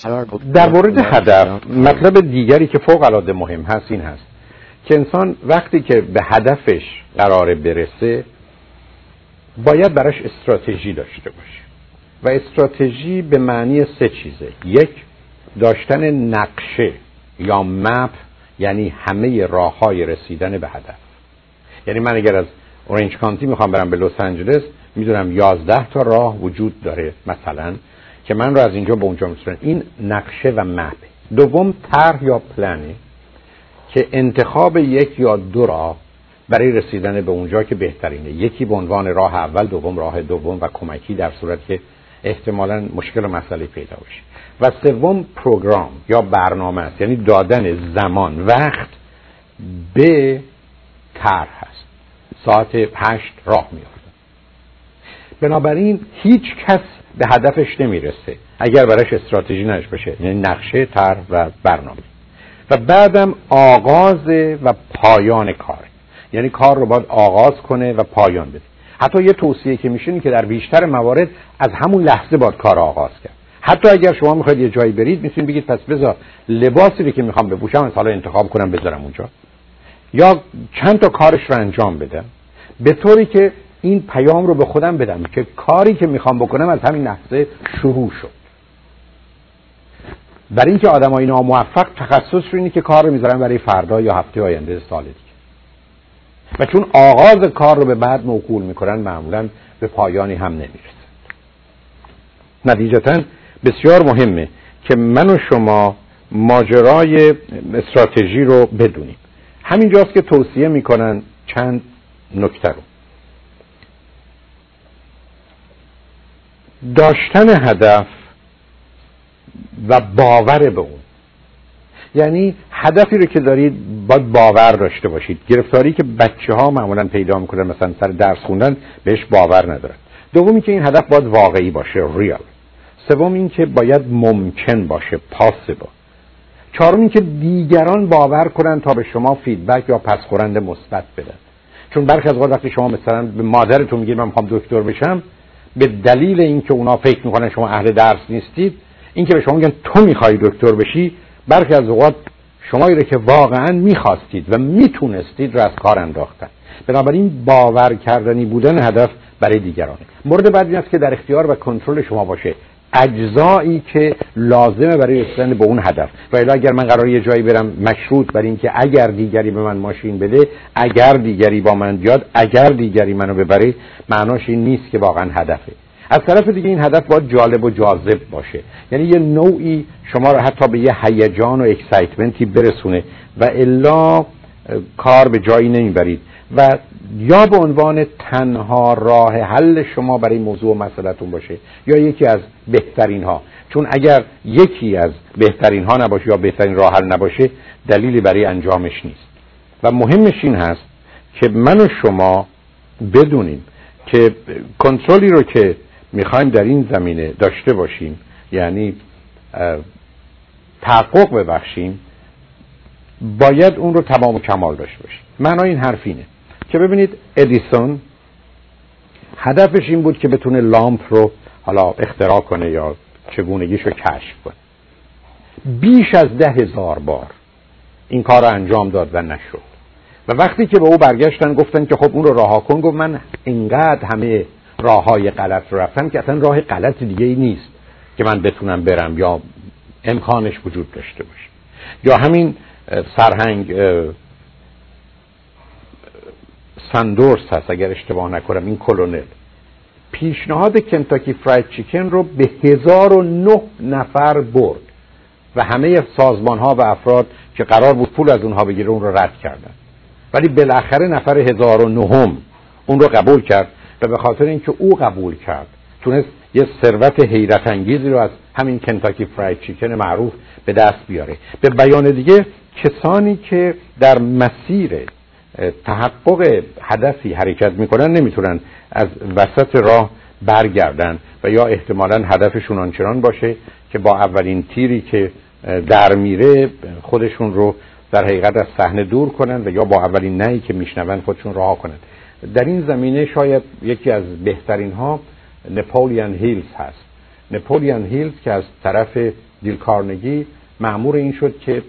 در مورد هدف مطلب دیگری که فوق العاده مهم هست این هست که انسان وقتی که به هدفش قراره برسه باید براش استراتژی داشته باشه و استراتژی به معنی 3 چیزه. 1 داشتن نقشه یا مپ، یعنی همه راههای رسیدن به هدف. یعنی من اگر از اورنج کانتی میخوام برم به لس آنجلس میدونم 11 تا راه وجود داره مثلا که من رو از اینجا به اونجا میرسونن. این نقشه و مپ. 2 طرح یا پلنه که انتخاب 1 یا 2 راه برای رسیدن به اونجا که بهترینه. یکی به عنوان راه اول، 2 راه دوم و کمکی در صورت که احتمالاً مشکل و مسئله پیدا بشه. و 3 پروگرام یا برنامه است، یعنی دادن زمان وقت به طرح هست. ساعت 8 راه میافتن. بنابراین هیچ کس به هدفش نمیرسه اگر براش استراتژی نداشته باشه، یعنی نقشه، طرح و برنامه. و بعدم آغاز و پایان کار، یعنی کار رو باید آغاز کنه و پایان بده. حتی یه توصیه که میشه اینه که در بیشتر موارد از همون لحظه باید کار آغاز کرد. حتی اگر شما میخواید یه جایی برید میتونید بگید پس بذار لباسی رو که میخوام بپوشم از حالا انتخاب کنم بذارم اونجا، یا چند تا کارش رو انجام بدم به طوری که این پیام رو به خودم بدم که کاری که میخوام بکنم از همین لحظه شروع شد. برای اینکه آدمای ناموفق تخصص رو اینه که کار رو میذارن برای فردا یا هفته آینده، سال دیگه، و چون آغاز کار رو به بعد موکول میکنن معمولا به پایانی هم نمیرسن. نتیجتاً بسیار مهمه که من و شما ماجرای استراتژی رو بدونیم. همینجاست که توصیه میکنن چند نکته رو. داشتن هدف و باور به اون، یعنی هدفی رو که دارید باید باور داشته باشید. گرفتاری که بچه‌ها معمولا پیدا میکنن مثلا سر درس خوندن بهش باور ندارن. 2 که این هدف باید واقعی باشه، ریال. 3 این که باید ممکن باشه، پاسیبل. 4 که دیگران باور کنن تا به شما فیدبک یا پسخورند مثبت بدن. چون برخی از وقت وقتی شما مثلا به مادرتون میگید من میخوام دکتر بشم، به دلیل اینکه اونا فکر میکنن شما اهل درس نیستید، اینکه به شما میگن تو میخوای دکتر بشی، برخی از اوقات شمایی رو که واقعا میخواستید و میتونستید رو از کار انداختن. بنابراین باور کردنی بودن هدف برای دیگرانه. مورد بعد این است که در اختیار و کنترل شما باشه اجزایی که لازمه برای رسیدن به اون هدف. و الا اگر من قراره یه جایی برم مشروط بر این که اگر دیگری به من ماشین بده، اگر دیگری با من بیاد، اگر دیگری منو ببره، معناش این نیست که واقعا هدفه. از طرف دیگه این هدف باید جالب و جاذب باشه، یعنی یه نوعی شما رو حتی به یه هیجان و اکسایتمنتی برسونه و الا کار به جایی نمیبرید و یا به عنوان تنها راه حل شما برای موضوع و مسئله‌تون باشه یا یکی از بهترین ها. چون اگر یکی از بهترین ها نباشه یا بهترین راه حل نباشه دلیلی برای انجامش نیست. و مهمش این هست که من و شما بدونیم که کنترلی رو که میخوایم در این زمینه داشته باشیم، یعنی تحقق ببخشیم، باید اون رو تمام و کمال داشته باشیم. معنای این حرف اینه که ببینید ادیسون هدفش این بود که بتونه لامپ رو حالا اختراع کنه یا چگونگیش رو کشف کنه. بیش از 10,000 بار این کار رو انجام داد و نشد. و وقتی که به او برگشتن گفتن که خب اون رو رها کن، گفت من اینقدر همه راههای غلط رو رفتم که اصلا راه غلط دیگه ای نیست که من بتونم برم یا امکانش وجود داشته باشه. یا همین سرهنگ ساندورس هست اگر اشتباه نکنم، این کلونل پیشنهاد کنتاکی فراید چیکن رو به 1009 نفر برد و همه سازمان ها و افراد که قرار بود پول از اونها بگیره اون رو رد کردن، ولی بالاخره نفر 1009 اون رو قبول کرد و به خاطر اینکه او قبول کرد تونست یه ثروت حیرت انگیزی رو از همین کنتاکی فراید چیکن معروف به دست بیاره. به بیان دیگه کسانی که در مسیر تحقق هدفی حرکت میکنن نمیتونن از وسط راه برگردن و یا احتمالاً هدفشون آنچنان باشه که با اولین تیری که در میره خودشون رو در حقیقت از صحنه دور کنن و یا با اولین نهی که میشنون خودشون رها کنن. در این زمینه شاید یکی از بهترین ها نپولیان هیلز هست. نپولیان هیلز که از طرف دیل کارنگی مأمور این شد که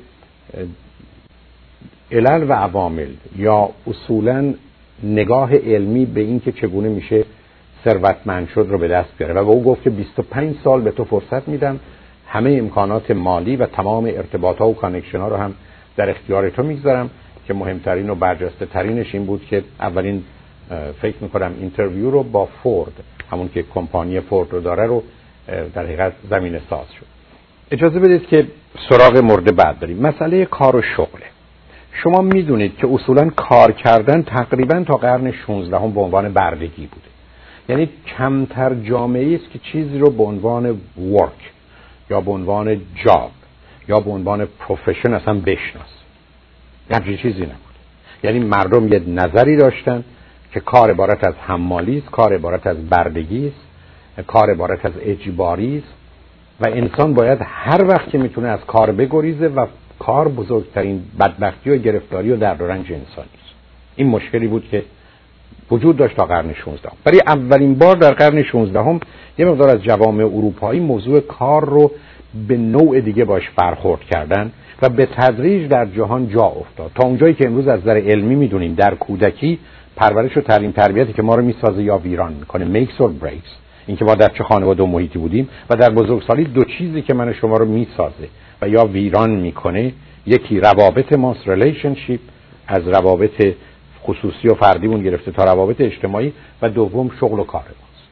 علل و عوامل یا اصولاً نگاه علمی به این که چگونه میشه ثروتمند شد رو به دست بیاره و به او گفت که 25 سال به تو فرصت میدم، همه امکانات مالی و تمام ارتباطات و کانکشن ها رو هم در اختیار تو میگذارم که مهمترین و برجسته ترینش این بود که اولین فکر میکنم اینترویو رو با فورد، همون که کمپانی فورد رو داره، رو در حقیقت زمینه ساز شد. اجازه بدید که سراغ مورد بعد بریم. مسئله کار و شغله. شما میدونید که اصولا کار کردن تقریبا تا قرن 16 هم به عنوان بردگی بوده. یعنی کمتر جامعه‌ای است که چیزی رو به عنوان ورک یا به عنوان جاب یا به عنوان پروفشن اصلا بشناسه. همچین چیزی نبود. یعنی مردم یه نظری داشتن که کار عبارت از حمالی است، کار عبارت از بردگی است، کار عبارت از اجباری است و انسان باید هر وقت که میتونه از کار بگریزه و کار بزرگترین بدبختی و گرفتاری و درد و رنج انسانی است. این مشکلی بود که وجود داشت تا قرن 16. برای اولین بار در قرن 16 هم یه مقدار از جوامع اروپایی موضوع کار رو به نوع دیگه باش برخورد کردن و به تدریج در جهان جا افتاد تا اونجایی که امروز از نظر علمی میدونیم در کودکی پرورش و تعلیم تربیتی که ما رو میسازه یا ویران میکنه، makes or breaks، اینکه ما در چه خانواده و محیطی بودیم، و در بزرگسالی دو چیزی که من شما رو میسازه و یا ویران میکنه، یکی روابط ماست، ریلیشنشیپ، از روابط خصوصی و فردیمون گرفته تا روابط اجتماعی، و دوم شغل و کار ماست.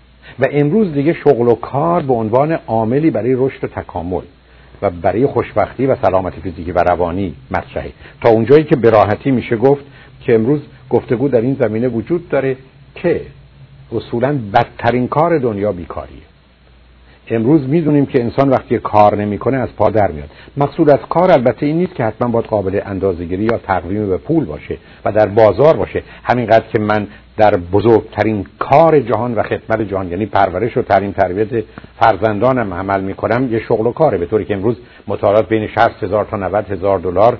و امروز دیگه شغل و کار به عنوان عاملی برای رشد و تکامل و برای خوشبختی و سلامتی فیزیکی و روانی مطرحه. تا اونجایی که به راحتی میشه گفت که امروز گفتگو در این زمینه وجود داره که اصولاً بدترین کار دنیا بیکاریه. امروز میدونیم که انسان وقتی کار نمیکنه از پا در میاد. مقصود از کار البته این نیست که حتما باید قابل اندازه‌گیری یا تقویم به پول باشه و در بازار باشه. همینقدر که من در بزرگترین کار جهان و خدمت جهان، یعنی پرورش و تعلیم تربیت فرزندانم عمل میکنم، یه شغل و کاره. به طوری که امروز مطالعات بین 60,000 تا 90,000 دلار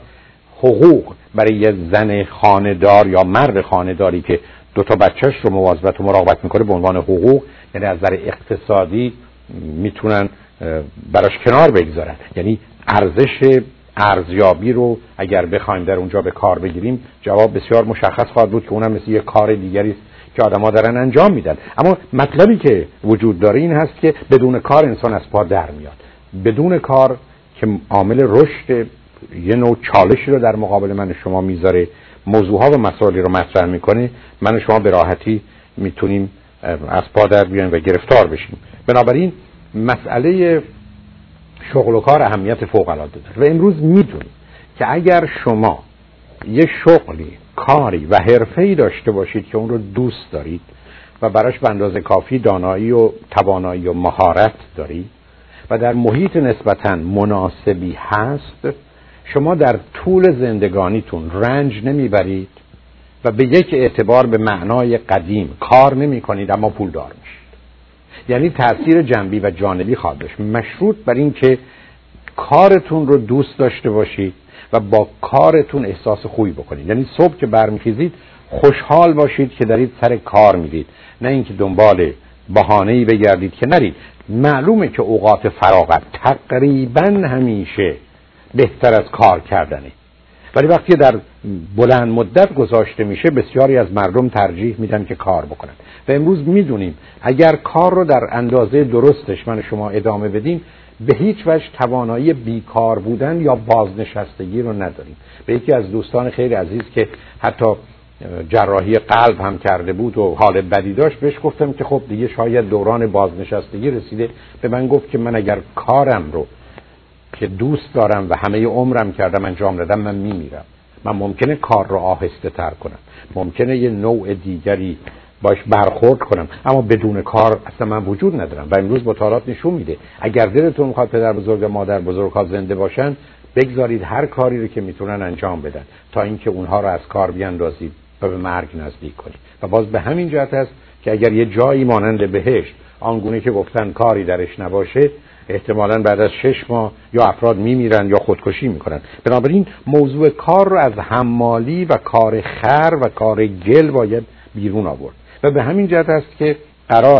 حقوق برای یه زن خانه‌دار یا مرد خانه‌داری که دو تا بچه‌ش رو مواظبت و مراقبت میکنه به عنوان حقوق، یعنی از نظر اقتصادی میتونن براش کنار بگذارن. یعنی ارزش ارزیابی رو اگر بخوایم در اونجا به کار بگیریم، جواب بسیار مشخص خواهد بود که اونم مثل یه کار دیگری است که آدم‌ها دارن انجام میدن. اما مطلبی که وجود داره این هست که بدون کار انسان از پا در میاد. بدون کار که عامل رشد یه نوع چالشی رو در مقابل من شما میذاره، موضوعها و مسائلی رو مطرح میکنه، من شما به راحتی میتونیم از پا در بیایم و گرفتار بشیم. بنابراین مسئله شغل و کار اهمیت فوق العاده داره و امروز میدونیم که اگر شما یه شغلی، کاری و حرفه‌ای داشته باشید که اون رو دوست دارید و براش به اندازه کافی دانایی و توانایی و مهارت دارید و در محیط نسبتاً مناسبی هست، شما در طول زندگانیتون رنج نمیبرید و به یک اعتبار به معنای قدیم کار نمی کنید اما پول دار میشید. یعنی تأثیر جنبی و جانبی خواهد داشت، مشروط بر این که کارتون رو دوست داشته باشید و با کارتون احساس خوبی بکنید. یعنی صبح که برمیخیزید خوشحال باشید که دارید سر کار میرید، نه اینکه دنبال بهانه‌ای بگردید که نرید. معلومه که اوقات فراغت تقریبا همیشه بهتر از کار کردنه، ولی وقتی در بلند مدت گذاشته میشه بسیاری از مردم ترجیح میدن که کار بکنن. و امروز میدونیم اگر کار رو در اندازه درستش من شما ادامه بدیم، به هیچ وجه توانایی بیکار بودن یا بازنشستگی رو نداریم. به یکی از دوستان خیلی عزیز که حتی جراحی قلب هم کرده بود و حال بدی داشت، بهش گفتم که خب دیگه شاید دوران بازنشستگی رسیده. به من گفت که من اگر کارم رو که دوست دارم و همه عمرم کردم انجام دادم، من میمیرم. من ممکنه کار رو آهسته تر کنم، ممکنه یه نوع دیگری باش برخورد کنم، اما بدون کار اصلا من وجود ندارم. و امروز مطالعات نشون میده اگر دلتون میخواد پدر بزرگ و مادر بزرگ ها زنده باشن، بگذارید هر کاری رو که میتونن انجام بدن تا اینکه اونها رو از کار بیاندازید و به مرگ نزدیک کنید. و باز به همین جهت است که اگر یه جایی مانند بهشت آنگونه که گفتن کاری درش نباشه، احتمالاً بعد از 6 ماه یا افراد میمیرن یا خودکشی میکنن. بنابراین موضوع کار رو از حمالی و کار خر و کار گل باید بیرون آورد و به همین جهت است که قراره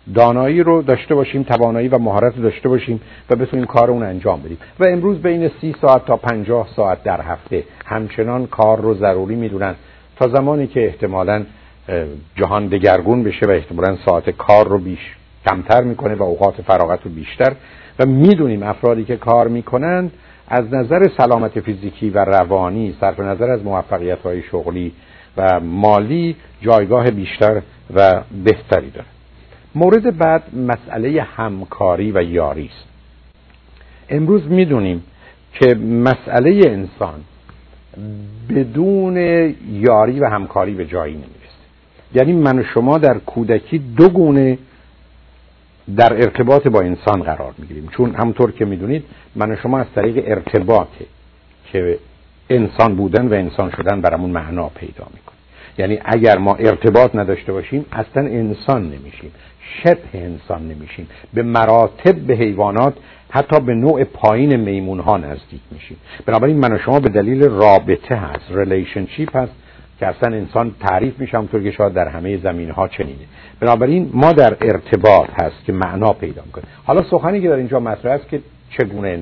دانایی رو داشته باشیم، توانایی و مهارت رو داشته باشیم و بتونیم کار اون انجام بدیم. و امروز بین 30 ساعت تا 50 ساعت در هفته همچنان کار رو ضروری میدونن تا زمانی که احتمالاً جهان دگرگون بشه و احتمالاً ساعت کار رو کمتر میکنه و اوقات فراغت رو بیشتر. و میدونیم افرادی که کار میکنن از نظر سلامت فیزیکی و روانی، صرف نظر از موفقیت‌های شغلی و مالی، جایگاه بیشتر و بهتری داره. مورد بعد مسئله همکاری و یاری است. امروز میدونیم که مسئله انسان بدون یاری و همکاری به جایی نمیرسه. یعنی من و شما در کودکی دو گونه در ارتباط با انسان قرار میگیریم، چون همونطور که میدونید من و شما از طریق ارتباطه که انسان بودن و انسان شدن برامون معنا پیدا میکنه. یعنی اگر ما ارتباط نداشته باشیم اصلا انسان نمیشیم، شبه انسان نمیشیم، به مراتب به حیوانات، حتی به نوع پایین میمون ها نزدیک میشیم. بنابراین من و شما به دلیل رابطه هست، ریلیشنشیپ هست که اصلا انسان تعریف میشه همونطور که شاید در همه زمینه ها چنینه. بنابراین ما در ارتباط هست که معنا پیدا میکنه. حالا سخنی که در اینجا مطرح است که چگونه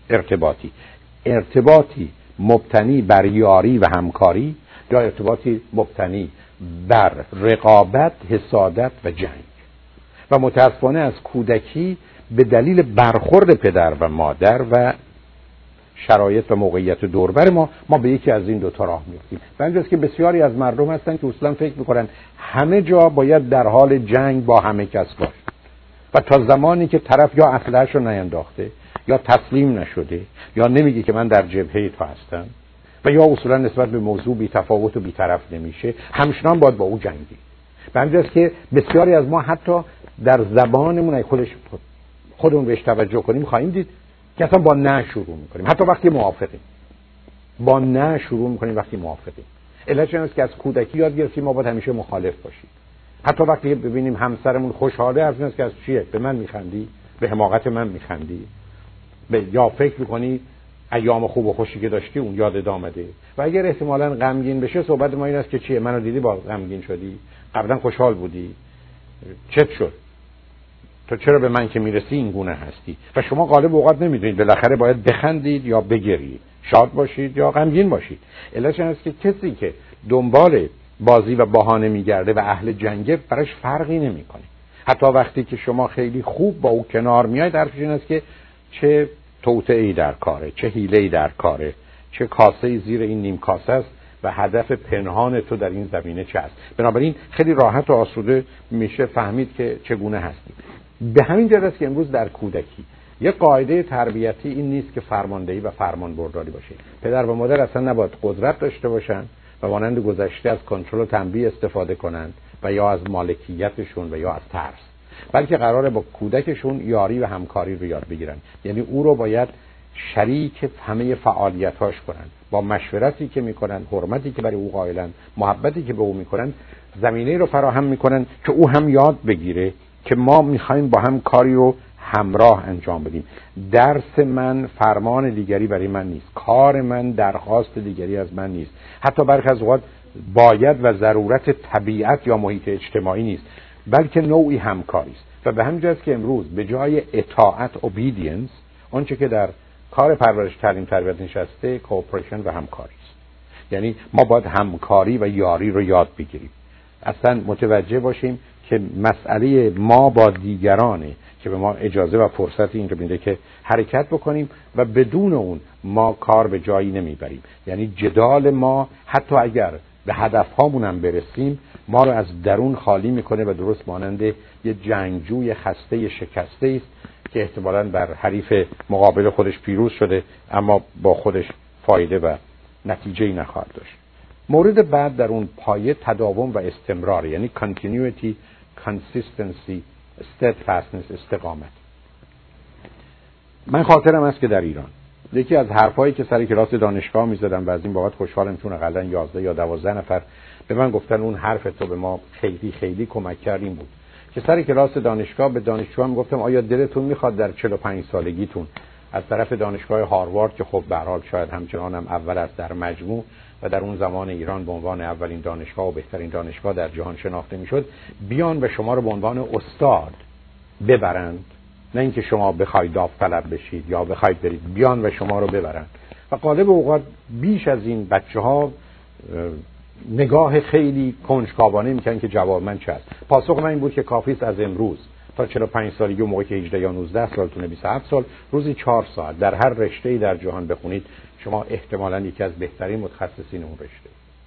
ارتباطی مبتنی بر یاری و همکاری یا ارتباطی مبتنی بر رقابت، حسادت و جنگ. و متاسفانه از کودکی به دلیل برخورد پدر و مادر و شرایط و موقعیت دوربر ما به یکی از این دوتا راه میفتیم. و اینجاست که بسیاری از مردم هستن که اصلا فکر میکنن همه جا باید در حال جنگ با همه کس باشه و تا زمانی که طرف یا اسلحه‌شو نینداخته یا تسلیم نشده یا نمیگه که من در جبهه تو هستم و یا اصولا نسبت به موضوع بی تفاوت و بی طرف نمیشه، همچنان باید با او جنگی. و اینجاست که بسیاری از ما حتی در زبانمون اگه خودمون بهش توجه کنیم خواهیم دید که اصلا با نه شروع میکنیم، حتی وقتی موافقیم. با نه شروع میکنیم وقتی موافقیم. علتش این است که از کودکی یاد گرفتیم ما باید همیشه مخالف باشیم. حتی وقتی ببینیم همسرمون خوشحاله، حرف این است که از چیه؟ به من میخندی؟ به حماقت من میخندی؟ یا فکر میکنی ایام خوب و خوشی که داشتی اون یادت آمده؟ و اگر احتمالاً غمگین بشه صحبت ما این است که چیه؟ منو دیدی با غمگین شدی؟ قبلا خوشحال بودی؟ چت شد؟ تو چرا به من که میرسی این گونه هستی؟ و شما غالب اوقات نمیدونید بالاخره باید بخندید یا بگرید، شاد باشید یا غمگین باشید. علتش این است که کسی که دنبال بازی و بهانه میگرده و اهل جنگه براش فرقی نمیکنه. حتی وقتی که شما خیلی خوب با او کنار میاید، حرفش این است که چه توطئه‌ای در کاره، چه حیله‌ای در کاره، چه کاسه‌ای زیر این نیم کاسه است و هدف پنهان تو در این زمینه چه است. بنابراین خیلی راحت و آسوده میشه فهمید که چگونه هستی. به همین جهت است که امروز در کودکی یک قاعده تربیتی این نیست که فرماندهی و فرمانبرداری باشه. پدر و مادر اصلا نباید قدرت داشته باشن و مانند گذشته از کنترل و تنبیه استفاده کنند و یا از مالکیتشون و یا از ترس، بلکه قراره با کودکشون یاری و همکاری رو یاد بگیرن. یعنی او رو باید شریک همه فعالیتاش کنن، با مشورتی که میکنن، حرمتی که برای او قائلن، محبتی که به او میکنن، زمینه رو فراهم میکنن که او هم یاد بگیره که ما میخوایم با هم کاری رو همراه انجام بدیم. درس من فرمان دیگری برای من نیست، کار من درخواست دیگری از من نیست، حتی برخی از اوقات باید و ضرورت طبیعت یا محیط اجتماعی نیست، بلکه نوعی همکاری است. و به همین جاست که امروز به جای اطاعت obedience، آنچه که در کار پرورش تعلیم تربیت نشسته کوپریشن و همکاری است. یعنی ما باید همکاری و یاری رو یاد بگیریم، اصلا متوجه باشیم که مسئله ما با دیگرانه که به ما اجازه و فرصت این رو میده که حرکت بکنیم و بدون اون ما کار به جایی نمیبریم. یعنی جدال ما حتی اگر به هدفهامون هم برسیم ما رو از درون خالی میکنه و درست مانند یه جنگجوی خسته شکسته است که احتمالاً بر حریف مقابل خودش پیروز شده اما با خودش فایده و نتیجه‌ای نخواهد داشت. مورد بعد در اون پایه تداوم و استمرار، یعنی continuity، consistency، steadfastness، استقامت. من خاطرم است که در ایران یکی از حرفایی که سر کلاس دانشگاه می‌زدم و از این بابت خوشحالم چون حداقل 11 یا 12 نفر به من گفتن اون حرف تو به ما خیلی خیلی کمک کرد، این بود که سر کلاس دانشگاه به دانشجوام گفتم آیا دلتون میخواد در 45 سالگیتون از طرف دانشگاه هاروارد که خب به هر حال شاید همچنان هم اول است در مجموع و در اون زمان ایران به عنوان اولین دانشگاه و بهترین دانشگاه در جهان شناخته میشد، بیان و شما رو به عنوان استاد ببرند، نه اینکه شما بخواید داوطلب بشید یا بخواید برید بیان و شما رو ببرند. و غالب اوقات بیش از این بچه‌ها نگاه خیلی کنجکاوانه میکنن که جواب من چه است. پاسخ من این بود که کافی است از امروز تا 45 سالگی و موقعی که 18 یا 19 سالتونه 27 سال روزی 4 ساعت در هر رشته‌ای در جهان بخونید، شما احتمالاً یکی از بهترین متخصصین اون رشته.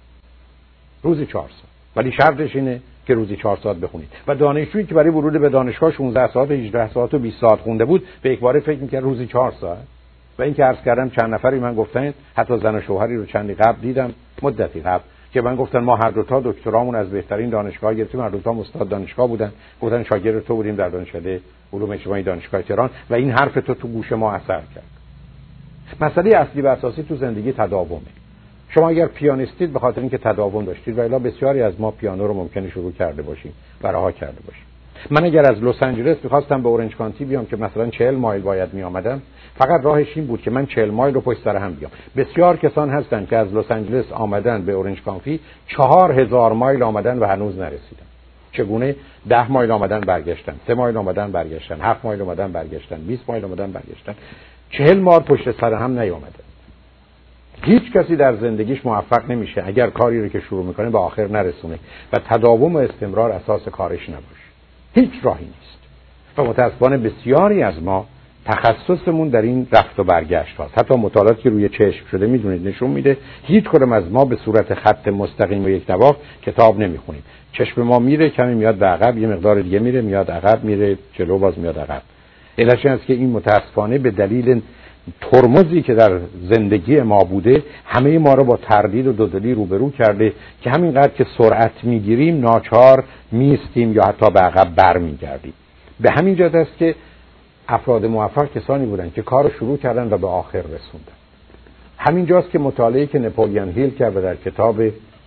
روزی 4 ساعت. ولی شرطش اینه که روزی 4 ساعت بخونید. و دانشجویی که برای ورود به دانشگاه 16 ساعت، 18 ساعت و 20 ساعت خونده بود، به یک باره فکر می‌کرد روزی 4 ساعت. و این که عرض کردم چند نفری من گفتن، حتی زن و شوهری رو چندی قبل دیدم، مدتی قبل، که من گفتن ما هر دو تا دکترامون از بهترین دانشگاه گرفتیم، هر دو تا استاد دانشگاه بودن، گفتن شاگرد تو بودیم در دانشکده علوم اجتماعی دانشگاه تهران و این حرف تو گوش ما اثر کرد. مسئله اصلی و اساسی تو زندگی تداومه. شما اگر پیانیستید به خاطر اینکه تداوم داشتید، و الا بسیاری از ما پیانو رو ممکنه شروع کرده باشیم و رها کرده باشیم. من اگر از لس آنجلس می‌خواستم به اورنج کانتی بیام که مثلا 40 مایل باید می‌آمدم، فقط راهش این بود که من 40 مایل رو پشت سر هم بیام. بسیار کسان هستن که از لس آنجلس آمدن به اورنج کانتی 4000 مایل آمدن و هنوز نرسیدن. چگونه 10 مایل آمدن برگشتن، 3 مایل آمدن برگشتن، 7 مایل آمدن برگشتن، 20 مایل آمدن برگشتن، 40 مایل پشت سر هم نیامدن. هیچ کسی در زندگیش موفق نمیشه اگر کاری رو که شروع میکنه به آخر نرسونه و تداوم و استمرار اساس کارش نباشه. هیچ راهی نیست. و متأسفانه بسیاری از ما تخصصمون در این رفت و برگشت هست. حتی مطالعاتی که روی چشم شده میدونید نشون میده هیچ کدوم از ما به صورت خط مستقیم و یک نواخت کتاب نمیخونیم. چشم ما میره کمی میاد به عقب، یه مقدار دیگه میره میاد عقب، میره جلو باز میاد عقب. علتش این است که این متأسفانه به دلیل ترمزی که در زندگی ما بوده همه ما رو با تردید و دودلی روبرو کرده که همینقدر که سرعت میگیریم ناچار میستیم یا حتی به عقب برمیگردیم. به همین جهت است که افراد موفق کسانی بودن که کار رو شروع کردن و به آخر رسوندن. همین جاست که مطالعه‌ای که نپولیون هیل کرد در کتاب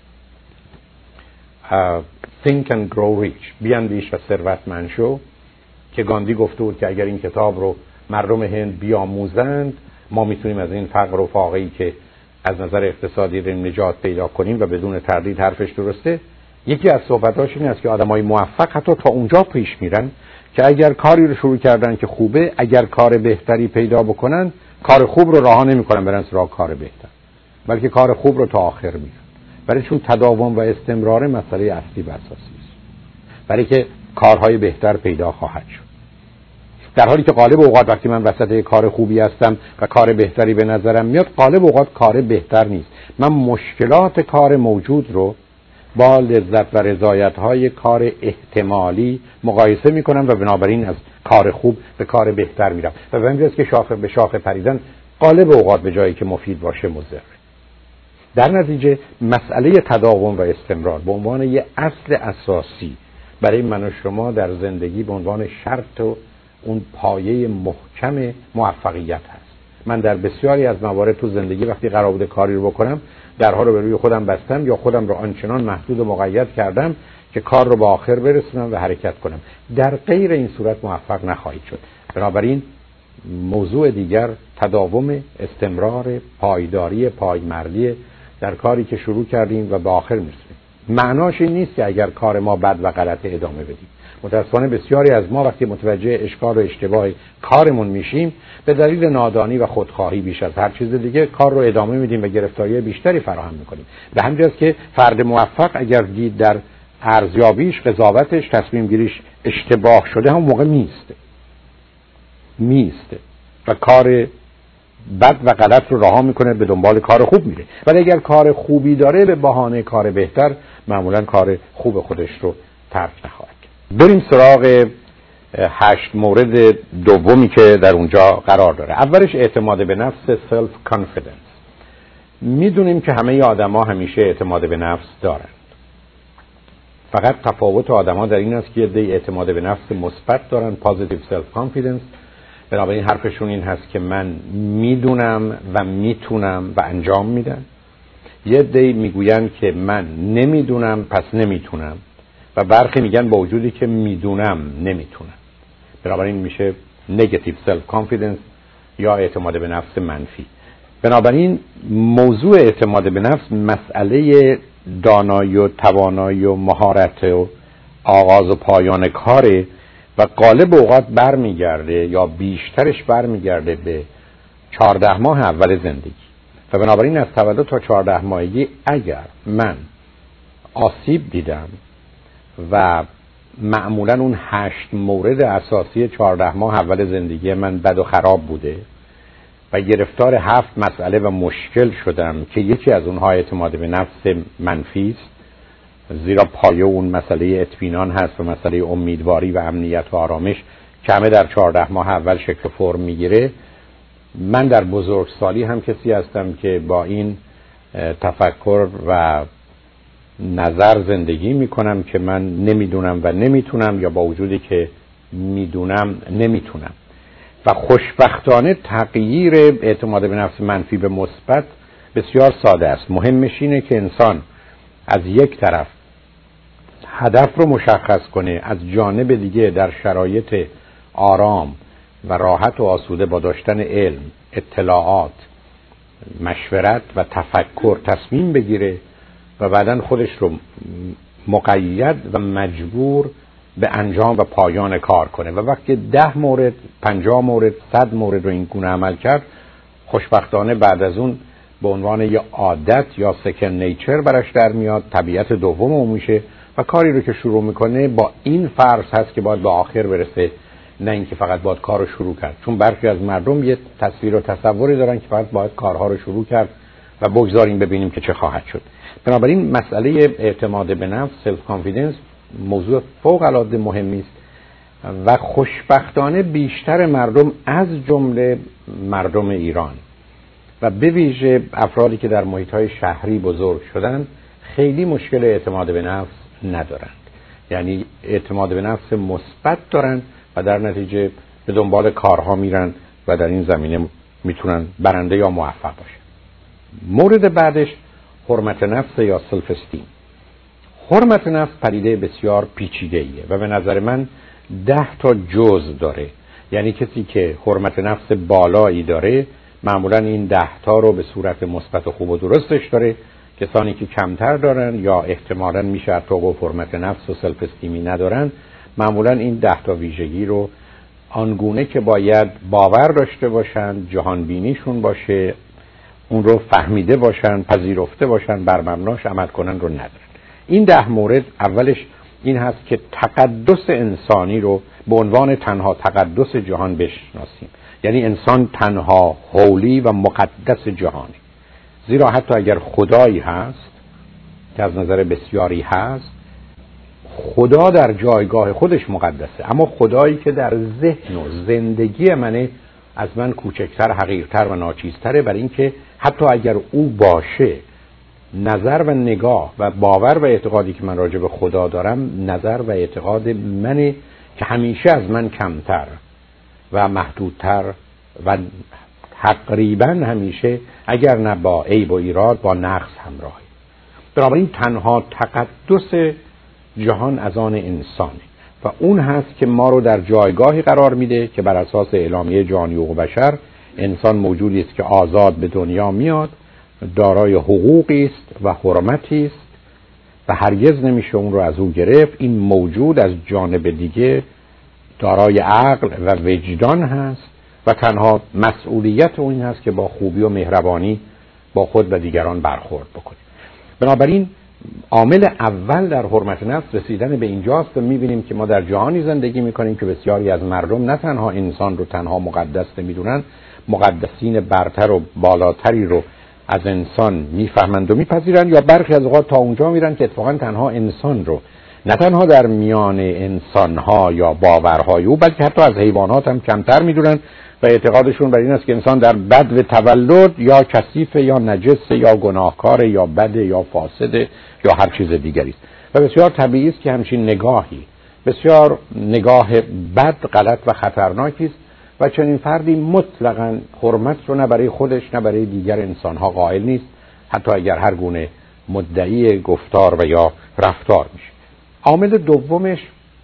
Think and Grow Rich بیاندیش و ثروتمند شو، که گاندی گفته بود که اگر این کتاب رو مردم هند بیاموزند ما میتونیم از این فقر و فاقه‌ای که از نظر اقتصادی داریم نجات پیدا کنیم و بدون تردید حرفش درسته. یکی از صحبتاش این است که آدمای موفق حتی تا اونجا پیش میرن که اگر کاری رو شروع کردن که خوبه، اگر کار بهتری پیدا بکنن کار خوب رو رها نمی‌کنن برن سراغ کار بهتر، بلکه کار خوب رو تا آخر میرن. برای چون تداوم و استمرار مسئله اصلی و اساسی است. برای که کارهای بهتر پیدا خواهد شد. در حالی که غالب اوقات وقتی من وسط کار خوبی هستم و کار بهتری به نظرم میاد، غالب اوقات کار بهتر نیست. من مشکلات کار موجود رو با لذت و رضایت‌های کار احتمالی مقایسه می‌کنم و بنابراین از کار خوب به کار بهتر میرم و به همین جاست که شاخه به شاخه پریدن غالب اوقات به جایی که مفید باشه مضر. در نتیجه مسئله تداوم و استمرار به عنوان یک اصل اساسی برای من و شما در زندگی به عنوان شرط و اون پایه محکم موفقیت هست. من در بسیاری از موارد تو زندگی وقتی قرار بوده کاری رو بکنم درها رو به روی خودم بستم یا خودم رو آنچنان محدود و مقید کردم که کار رو به آخر برسونم و حرکت کنم. در غیر این صورت موفق نخواهید شد. بنابراین موضوع دیگر تداوم، استمرار، پایداری، پایمردی در کاری که شروع کردیم و به آخر میرسیم. معناش این نیست که اگر کار ما بد و غلط ادامه بدیم. متأسفانه بسیاری از ما وقتی متوجه اشکال و اشتباه کارمون میشیم به دلیل نادانی و خودخواهی بیش از هر چیز دیگه کار رو ادامه میدیم و گرفتاری بیشتری فراهم میکنیم. به همین جاست که فرد موفق اگر دید در ارزیابیش، قضاوتش، تصمیم گیریش اشتباه شده هم موقع میسته و کار بد و غلط رو رها میکنه به دنبال کار خوب میره. ولی اگر کار خوبی داره به بهانه کار بهتر معمولا کار خوب خودش رو ترک نخواهد. بریم سراغ 8 مورد دومی که در اونجا قرار داره. اولش اعتماد به نفس، سلف کانفیدنس. میدونیم که همه آدما همیشه اعتماد به نفس دارند. فقط تفاوت آدما در این است که یه اعتماد به نفس مثبت دارن، پوزیتیو سلف کانفیدنس. بنابراین حرفشون این هست که من میدونم و میتونم و انجام میدم. یه عده‌ای میگوین که من نمیدونم پس نمیتونم و برخی میگن با وجودی که میدونم نمیتونم. بنابراین میشه نگاتیو سلف کانفیدنس یا اعتماد به نفس منفی. بنابراین موضوع اعتماد به نفس مسئله دانایی و توانایی و مهارت و آغاز و پایان کاره و غالب اوقات برمیگرده یا بیشترش برمیگرده به 14 ماه اول زندگی و بنابراین از تولد تا 14 ماهگی اگر من آسیب دیدم و معمولا اون 8 مورد اساسی 14 ماه اول زندگی من بد و خراب بوده و گرفتار 7 مسئله و مشکل شدم که یکی از اونها اعتماد به نفس منفی است، زیرا پایه اون مسئله اطمینان هست و مسئله امیدواری و امنیت و آرامش که همه در 14 ماه اول شکل فرم میگیره. من در بزرگسالی هم کسی هستم که با این تفکر و نظر زندگی میکنم که من نمیدونم و نمیتونم، یا با وجودی که میدونم نمیتونم. و خوشبختانه تغییر اعتماد به نفس منفی به مثبت بسیار ساده است. مهمش اینه که انسان از یک طرف هدف رو مشخص کنه، از جانب دیگه در شرایط آرام و راحت و آسوده با داشتن علم، اطلاعات، مشورت و تفکر تصمیم بگیره و بعداً خودش رو مقید و مجبور به انجام و پایان کار کنه. و وقتی 10 مورد، 50 مورد، 100 مورد رو این گونه عمل کرد، خوشبختانه بعد از اون به عنوان یه عادت یا سکند نیچر برش در میاد، طبیعت دوم اون میشه و کاری رو که شروع میکنه با این فرض هست که باید به آخر برسه، نه اینکه فقط باید کار رو شروع کرد. چون برخی از مردم یه تصویر و تصوری دارن که فقط باید کارها رو شروع کرد و بگذاریم ببینیم که چه خواهد شد. بنابراین مسئله اعتماد به نفس، سلف کانفیدنس، موضوع فوق العاده مهمی است و خوشبختانه بیشتر مردم از جمله مردم ایران و به ویژه افرادی که در محیط‌های شهری بزرگ شدن خیلی مشکل اعتماد به نفس ندارند. یعنی اعتماد به نفس مثبت دارن و در نتیجه به دنبال کارها میرن و در این زمینه میتونن برنده یا موفق باشن. مورد بعدش حرمت نفس یا سلف استیم. حرمت نفس پدیده بسیار پیچیده‌ایه و به نظر من 10 تا جزء داره. یعنی کسی که حرمت نفس بالایی داره معمولا این 10 تا رو به صورت مثبت و خوب و درستش داره. کسانی که کمتر دارن یا احتمالاً میشه حتی گفت حرمت نفس و سلف استیمی ندارن، معمولا این 10 تا ویژگی رو آنگونه که باید باور داشته باشن، جهان بینیشون باشه، اون رو فهمیده باشن، پذیرفته باشن، بر مبناش عمل کنن رو ندارن. این 10 مورد اولش این هست که تقدس انسانی رو به عنوان تنها تقدس جهان بشناسیم. یعنی انسان تنها حولی و مقدس جهانی، زیرا حتی اگر خدایی هست که از نظر بسیاری هست، خدا در جایگاه خودش مقدسه، اما خدایی که در ذهن و زندگی منه از من کوچکتر، حقیرتر و ناچیزتره، برای اینکه حتی اگر او باشه، نظر و نگاه و باور و اعتقادی که من راجع به خدا دارم نظر و اعتقاد منه که همیشه از من کمتر و محدودتر و تقریبا همیشه اگر نه با عیب و ایراد با نقص همراهه. بنابراین تنها تقدس جهان از آن انسانه و اون هست که ما رو در جایگاهی قرار میده که بر اساس اعلامیه جهانی حقوق بشر انسان موجودی است که آزاد به دنیا میاد، دارای حقوقی است و حرمتی است و هرگز نمیشه اون رو از او گرفت. این موجود از جانب دیگه دارای عقل و وجدان هست و تنها مسئولیت اون هست که با خوبی و مهربانی با خود و دیگران برخورد بکنه. بنابراین عامل اول در حرمت نفس رسیدن به اینجاست و میبینیم که ما در جهانی زندگی میکنیم که بسیاری از مردم نه تنها انسان رو تنها مقدس نمیدونن، مقدسین برتر و بالاتری رو از انسان میفهمند و میپذیرند، یا برخی از اوقات تا اونجا میرن که اتفاقا تنها انسان رو نه تنها در میان انسانها یا باورهای او بلکه حتی از حیوانات هم کمتر میدونن و اعتقادشون بر این است که انسان در بد و تولد یا کثیف یا نجس یا گناهکار یا بد یا فاسد یا هر چیز دیگری است. و بسیار طبیعی است که همچین نگاهی بسیار نگاه بد، غلط و خطرناکی است و چنین فردی مطلقاً حرمت رو نه برای خودش نه برای دیگر انسانها قائل نیست، حتی اگر هر گونه مدعی گفتار و یا رفتار میشه. عامل دومش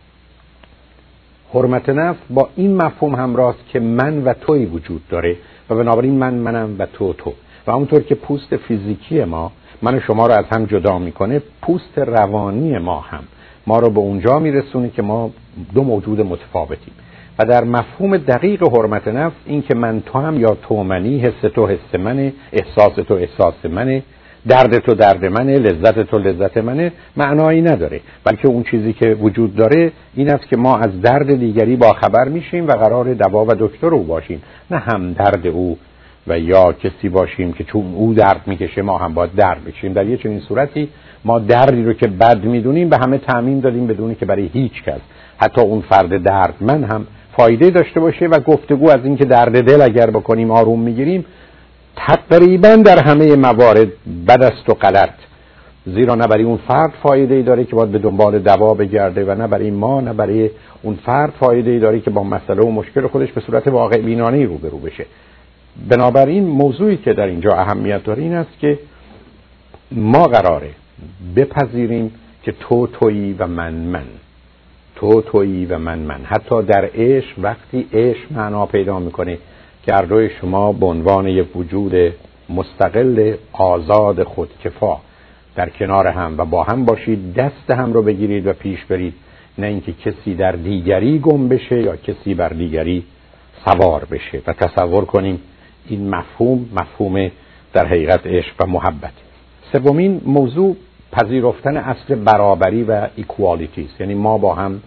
حرمت نفس با این مفهوم همراست که من و توی وجود داره و بنابراین منم و تو. و همونطور که پوست فیزیکی ما من و شما رو از هم جدا میکنه، پوست روانی ما هم ما رو به اونجا میرسونه که ما دو موجود متفاوتیم. و در مفهوم دقیق حرمت نفس این که من تو هم یا تو منی، حس تو حس منه، احساس تو احساس منه، درد تو درد منه، لذت تو لذت منه، معنایی نداره. بلکه اون چیزی که وجود داره این است که ما از درد دیگری با خبر میشیم و قرار دوا و دکتر او باشیم، نه هم درد او و یا کسی باشیم که چون او درد میکشه ما هم باید درد بکشیم. در یه چنین صورتی ما دردی رو که بد میدونیم به همه تعمیم دادیم بدونی که برای هیچ کس، حتی اون فرد دردمند هم فایده داشته باشه. و گفتگو از این که درد دل اگر بکنیم آروم میگیریم تقریبا در همه موارد بد است و غلط، زیرا نه برای اون فرد فایده‌ای داره که باید به دنبال دوا بگرده و نه برای ما، نه برای اون فرد فایده‌ای داره که با مسئله و مشکل خودش به صورت واقع بینانه‌ای روبرو بشه. بنابراین موضوعی که در اینجا اهمیت داره این است که ما قراره بپذیریم که تو تویی و من، تو تویی و من. حتی در عشق، وقتی عشق معنا پیدا میکنه که هر دوی شما به عنوان یک وجود مستقل آزاد خودکفا در کنار هم و با هم باشید، دست هم رو بگیرید و پیش برید، نه اینکه کسی در دیگری گم بشه یا کسی بر دیگری سوار بشه. و تصور کنیم این مفهوم در حقیقت عشق و محبت. سومین موضوع پذیرفتن اصل برابری و ایکوالیتی است، یعنی ما با هم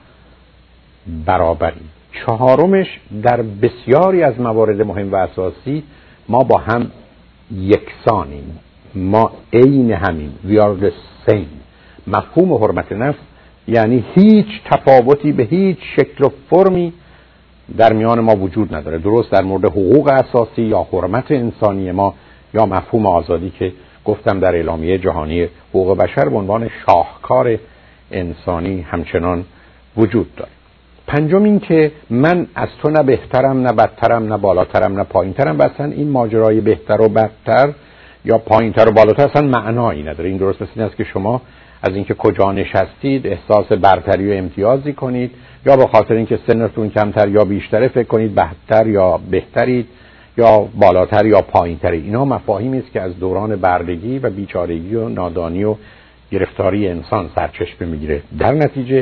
برابریم. چهارمش در بسیاری از موارد مهم و اساسی ما با هم یکسانیم، ما عین همیم، we are the same. مفهوم حرمت نفس یعنی هیچ تفاوتی به هیچ شکل و فرمی در میان ما وجود نداره، درست در مورد حقوق اساسی یا حرمت انسانی ما یا مفهوم آزادی که گفتم در اعلامیه جهانی حقوق بشر به عنوان شاهکار انسانی همچنان وجود داره. پنجم این که من از تو نه بهترم نه بدترم نه بالاترم نه پایینترم. اصلا این ماجرای بهتر و بدتر یا پایینتر و بالاتر اصلا معنایی نداره. این درست مثل این است که شما از اینکه کجا نشستید احساس برتری و امتیازی کنید، یا به خاطر اینکه سنتون کمتر یا بیشتره فکر کنید بهتر یا بهترید یا بالاتر یا پایینتر. اینا مفاهیمی است که از دوران بردگی و بیچارگی و نادانی و گرفتاری انسان سرچشمه میگیره. در نتیجه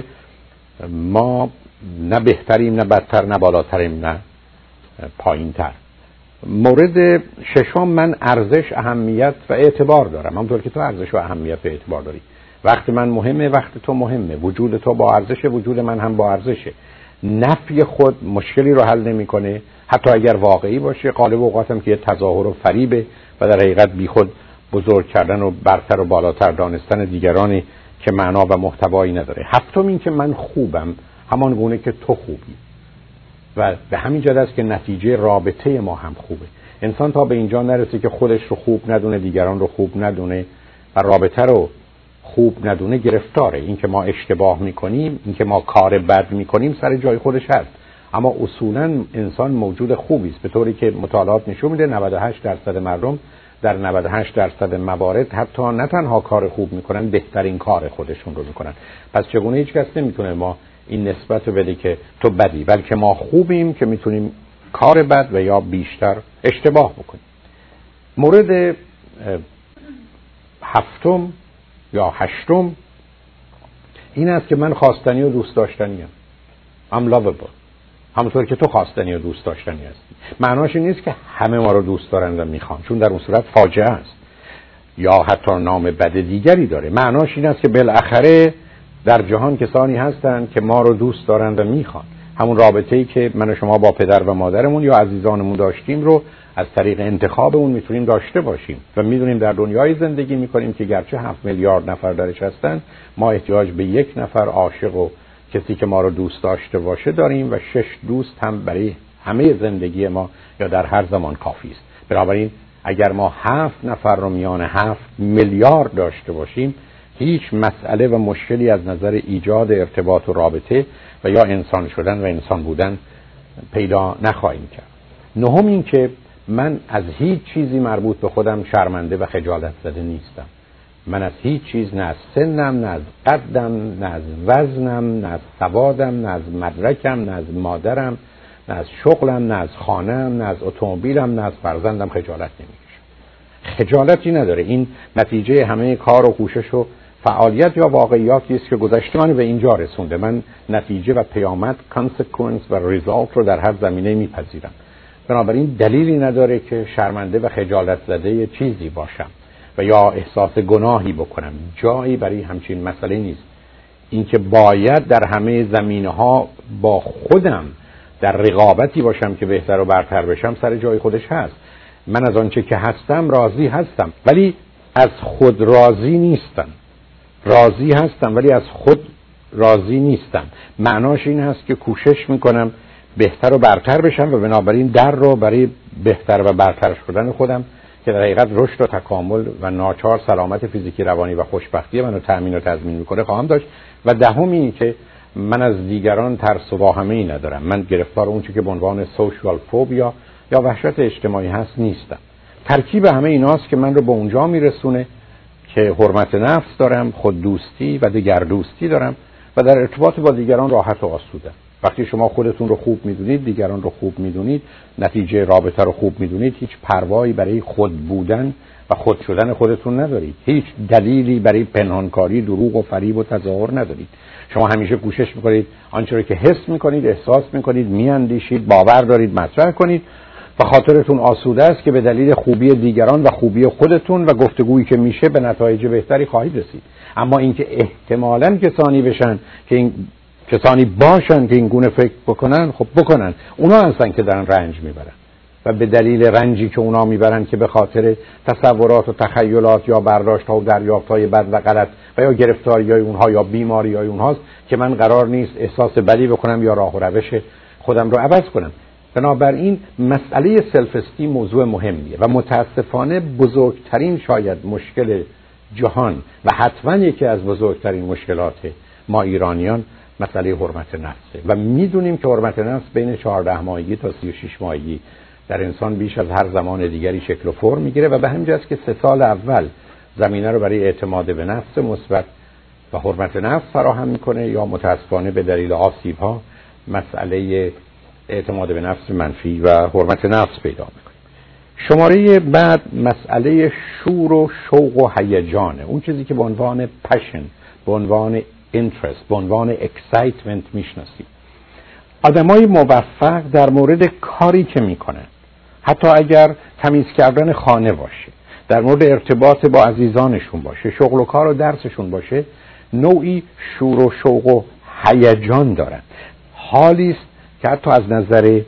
ما نه بهتریم نه بدتر نه بالاتریم نه پایینتر. مورد ششم، من ارزش، اهمیت و اعتبار دارم، همونطور که تو ارزش و اهمیت و اعتبار داری. وقت من مهمه، وقت تو مهمه، وجود تو با ارزشه، وجود من هم با ارزشه. نفی خود مشکلی رو حل نمیکنه، حتی اگر واقعی باشه. غالب اوقات هم که یه تظاهر و فریبه و در حقیقت بیخود بزرگ کردن و برتر و بالاتر دانستن دیگرانی که معنا و محتوایی نداره. هفتم این که من خوبم همان گونه که تو خوبی و به همین جهت است که نتیجه رابطه ما هم خوبه. انسان تا به اینجا نرسه که خودش رو خوب ندونه، دیگران رو خوب ندونه و رابطه رو خوب ندونه، گرفتاره. این که ما اشتباه میکنیم، این که ما کار بد میکنیم سر جای خودش هست، اما اصولا انسان موجود خوبی است، به طوری که مطالعات نشون میده 98% مردم در 98% موارد حتی نه تنها کار خوب میکنن، بهترین کار خودشون رو میکنن. پس چگونه هیچ کس نمیتونه ما این نسبت رو بده که تو بدی، بلکه ما خوبیم که میتونیم کار بد و یا بیشتر اشتباه بکنیم. مورد هفتم یا هشتم این است که من خواستنی و دوست داشتنی ام. I'm lovable. همونطور که تو خواستنی و دوست داشتنی هستی. معناش این نیست که همه ما رو دوست دارن و میخوان، چون در اون صورت فاجعه است یا حتی نام بد دیگری داره. معناش این است که بالاخره در جهان کسانی هستند که ما رو دوست دارن و میخوان. همون رابطه‌ای که من و شما با پدر و مادرمون یا عزیزانمون داشتیم رو از طریق انتخاب اون میتونیم داشته باشیم و میدونیم در دنیای زندگی میکنیم که گرچه 7 میلیارد نفر درش هستن، ما احتیاج به یک نفر عاشق و کسی که ما رو دوست داشته باشه داریم و 6 دوست هم برای همه زندگی ما یا در هر زمان کافی است. بنابراین اگر ما 7 نفر رو میان 7 میلیارد داشته باشیم، هیچ مسئله و مشکلی از نظر ایجاد ارتباط و رابطه و یا انسان شدن و انسان بودن پیدا نخواهیم کرد. نهم این که من از هیچ چیزی مربوط به خودم شرمنده و خجالت زده نیستم. من از هیچ چیز، نه از سنم، نه از قدم، نه از وزنم، نه از سوادم، نه از مدرکم، نه از مادرم، نه از شغلم، نه از خانه‌ام، نه از اتومبیلم، نه از فرزندم خجالت نمیکشم. خجالتی نداره. این نتیجه همه کار و کوشش و فعالیت یا واقعیاتی است که گذشته منو به اینجا رسونده. من نتیجه و پیامد کانسکونس و ریزالت رو در هر زمینه میپذیرم. بنابراین دلیلی نداره که شرمنده و خجالت زده چیزی باشم و یا احساس گناهی بکنم. جایی برای همچین مسئله نیست. اینکه باید در همه زمینه‌ها با خودم در رقابتی باشم که بهتر و برتر بشم سر جای خودش هست. من از آنچه که هستم راضی هستم، ولی از خود راضی نیستم. راضی هستم ولی از خود راضی نیستم. معناش این هست که کوشش میکنم بهتر و برتر بشم و بنابراین در رو برای بهتر و برتر شدن خودم که در حقیقت رشد و تکامل و ناچار سلامت فیزیکی، روانی و خوشبختی منو تأمین و تضمین میکنه خواهم داشت. و دهم این که من از دیگران ترس و واهمه‌ای ندارم. من گرفتار اون چیزی که به عنوان سوشال فوبیا یا وحشت اجتماعی هست نیستم. ترکیب همه ایناست که من رو به اونجا میرسونه که حرمت نفس دارم، خود دوستی و دیگر دوستی دارم و در ارتباط با دیگران راحت و آسودم. وقتی شما خودتون رو خوب میدونید، دیگران رو خوب میدونید، نتیجه رابطه رو خوب میدونید، هیچ پروایی برای خود بودن و خود شدن خودتون ندارید. هیچ دلیلی برای پنهانکاری، دروغ و فریب و تظاهر ندارید. شما همیشه کوشش میکنید آنچه رو که حس میکنید، احساس میکنید، میاندیشید، باور دارید مطرح کنید و خاطرتون آسوده است که به دلیل خوبی دیگران و خوبی خودتون و گفتگویی که میشه به نتایج بهتری خواهید رسید. اما اینکه احتمالاً کسانی بشن که این کسانی باشن که این گونه فکر بکنن، خب بکنن. اونا هستن که دارن رنج میبرن و به دلیل رنجی که اونا میبرن که به خاطر تصورات و تخیلات یا برداشت‌ها و دریافت‌های بد و غلط و یا گرفتاری‌های اونها یا بیماری‌های اونهاست که من قرار نیست احساس بدی بکنم یا راه و روش خودم رو عوض کنم. بنابراین مسئله سلف استیم موضوع مهمیه و متاسفانه بزرگترین شاید مشکل جهان و حتما یکی از بزرگترین مشکلات ما ایرانیان مسئله حرمت نفسه و میدونیم که حرمت نفس بین 14 ماهگی تا 36 ماهگی در انسان بیش از هر زمان دیگری شکل و فرم میگیره و به همین جاست که 3 سال اول زمینه رو برای اعتماد به نفس مثبت و حرمت نفس فراهم میکنه یا متاسفانه به دلیل آسیب‌ها مسئله اعتماد به نفس منفی و حرمت نفس پیدا میکنه. شماره بعد مسئله شور و شوق و هیجانه، اون چیزی که به عنوان پشن، به عنوان interest، به عنوان excitement میشناسیم. آدمای موفق در مورد کاری که میکنن، حتی اگر تمیز کردن خانه باشه، در مورد ارتباط با عزیزانشون باشه، شغل و کار و درسشون باشه، نوعی شور و شوق و هیجان دارن. حالی است که حتی از نظر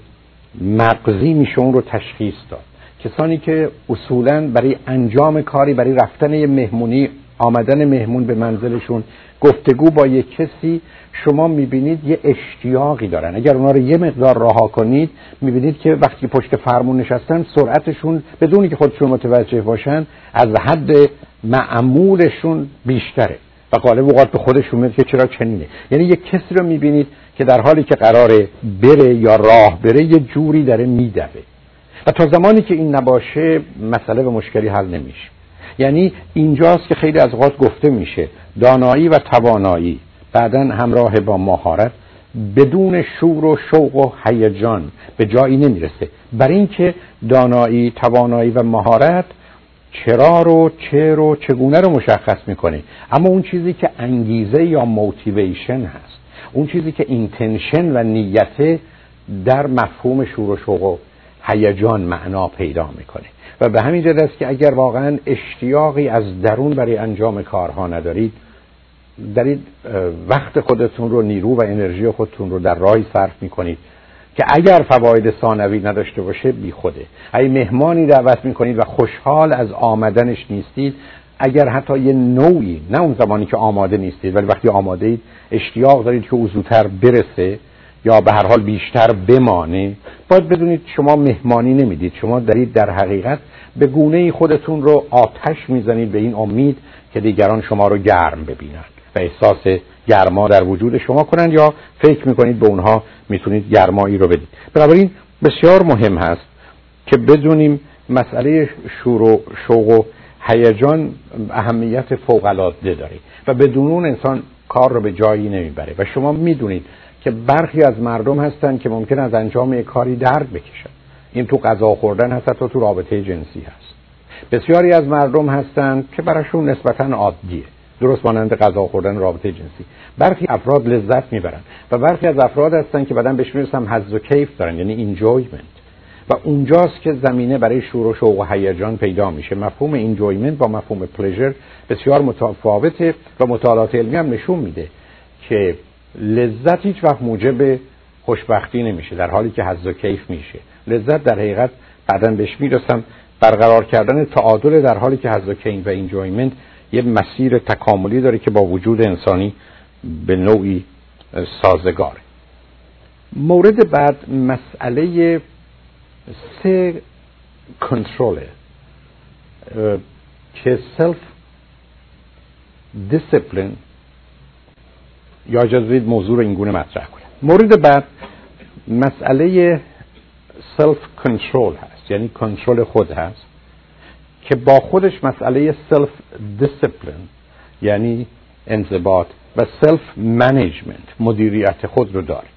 مغزی میشه اون رو تشخیص داد. کسانی که اصولاً برای انجام کاری، برای رفتن یه مهمونی، آمدن مهمون به منزلشون، گفتگو با یک کسی، شما میبینید یه اشتیاقی دارن. اگر اونا رو یه مقدار رها کنید میبینید که وقتی پشت فرمون نشستن سرعتشون بدونی که خودشون متوجه باشن از حد معمولشون بیشتره و غالب اوقات به خودشون میاد که چرا چنینه. یعنی یک کسی رو میبینید که در حالی که قراره بره یا راه بره یه جوری داره میدوه و تا زمانی که این نباشه مسئله به مشکلی حل نمیشه. یعنی اینجاست که خیلی از اوقات گفته میشه دانایی و توانایی بعداً همراه با مهارت بدون شور و شوق و هیجان به جایی نمیرسه. برای اینکه دانایی، توانایی و مهارت چرا رو، چه رو، چگونه رو مشخص میکنه، اما اون چیزی که انگیزه یا موتیویشن هست، اون چیزی که اینتنشن و نیت در مفهوم شور و شوق و هیجان معنا پیدا میکنه. و به همین جهت است که اگر واقعا اشتیاقی از درون برای انجام کارها ندارید، دارید وقت خودتون رو، نیرو و انرژی خودتون رو در راهی صرف میکنید که اگر فواید ثانوی نداشته باشه بی خوده. اگه مهمانی دعوت میکنید و خوشحال از آمدنش نیستید، اگر حتی یه نوعی، نه اون زمانی که آماده نیستید ولی وقتی آماده اید اشتیاق دارید که او زودتر برسه یا به هر حال بیشتر بمانه، باید بدونید شما مهمانی نمیدید، شما دارید در حقیقت به گونه‌ای خودتون رو آتش میزنید به این امید که دیگران شما رو گرم ببینن و احساس گرما در وجود شما کنن یا فکر میکنید به اونها میتونید گرمایی رو بدید. بنابراین بسیار مهم هست که بدونیم مسئله شور و شوق و هیجان اهمیت فوق‌العاده داره و بدون اون انسان کار رو به جایی نمیبره. و شما میدونید که برخی از مردم هستن که ممکن از انجام یک کاری درد بکشن. این تو غذا خوردن هست، تا تو رابطه جنسی هست. بسیاری از مردم هستن که براشون نسبتاً عادیه. درست مانند غذا خوردن، رابطه جنسی. برخی افراد لذت میبرن و برخی از افراد هستن که بعدن بهش میرسن حظ و کیف دارن، یعنی انجویمنت، و اونجاست که زمینه برای شور و شوق و هیجان پیدا میشه. مفهوم انجویمنت با مفهوم پلژر بسیار متفاوته و مطالعات علمی هم نشون میده که لذت هیچ وقت موجب خوشبختی نمیشه، در حالی که حظ و کیف میشه. لذت در حقیقت بعدن بهش میرسم برقرار کردن تعادل، در حالی که حظ و کیف و انجویمنت یه مسیر تکاملی داره که با وجود انسانی به نوعی سازگاره. مورد بعد مسئله کنترل که سلف دیسیپلین، یا اجازه بدید موضوع رو اینگونه مطرح کنم. مورد بعد مسئله سلف کنترل هست، یعنی کنترل خود هست که با خودش مسئله سلف دیسیپلین یعنی انضباط و سلف منیجمنت مدیریت خود رو داره.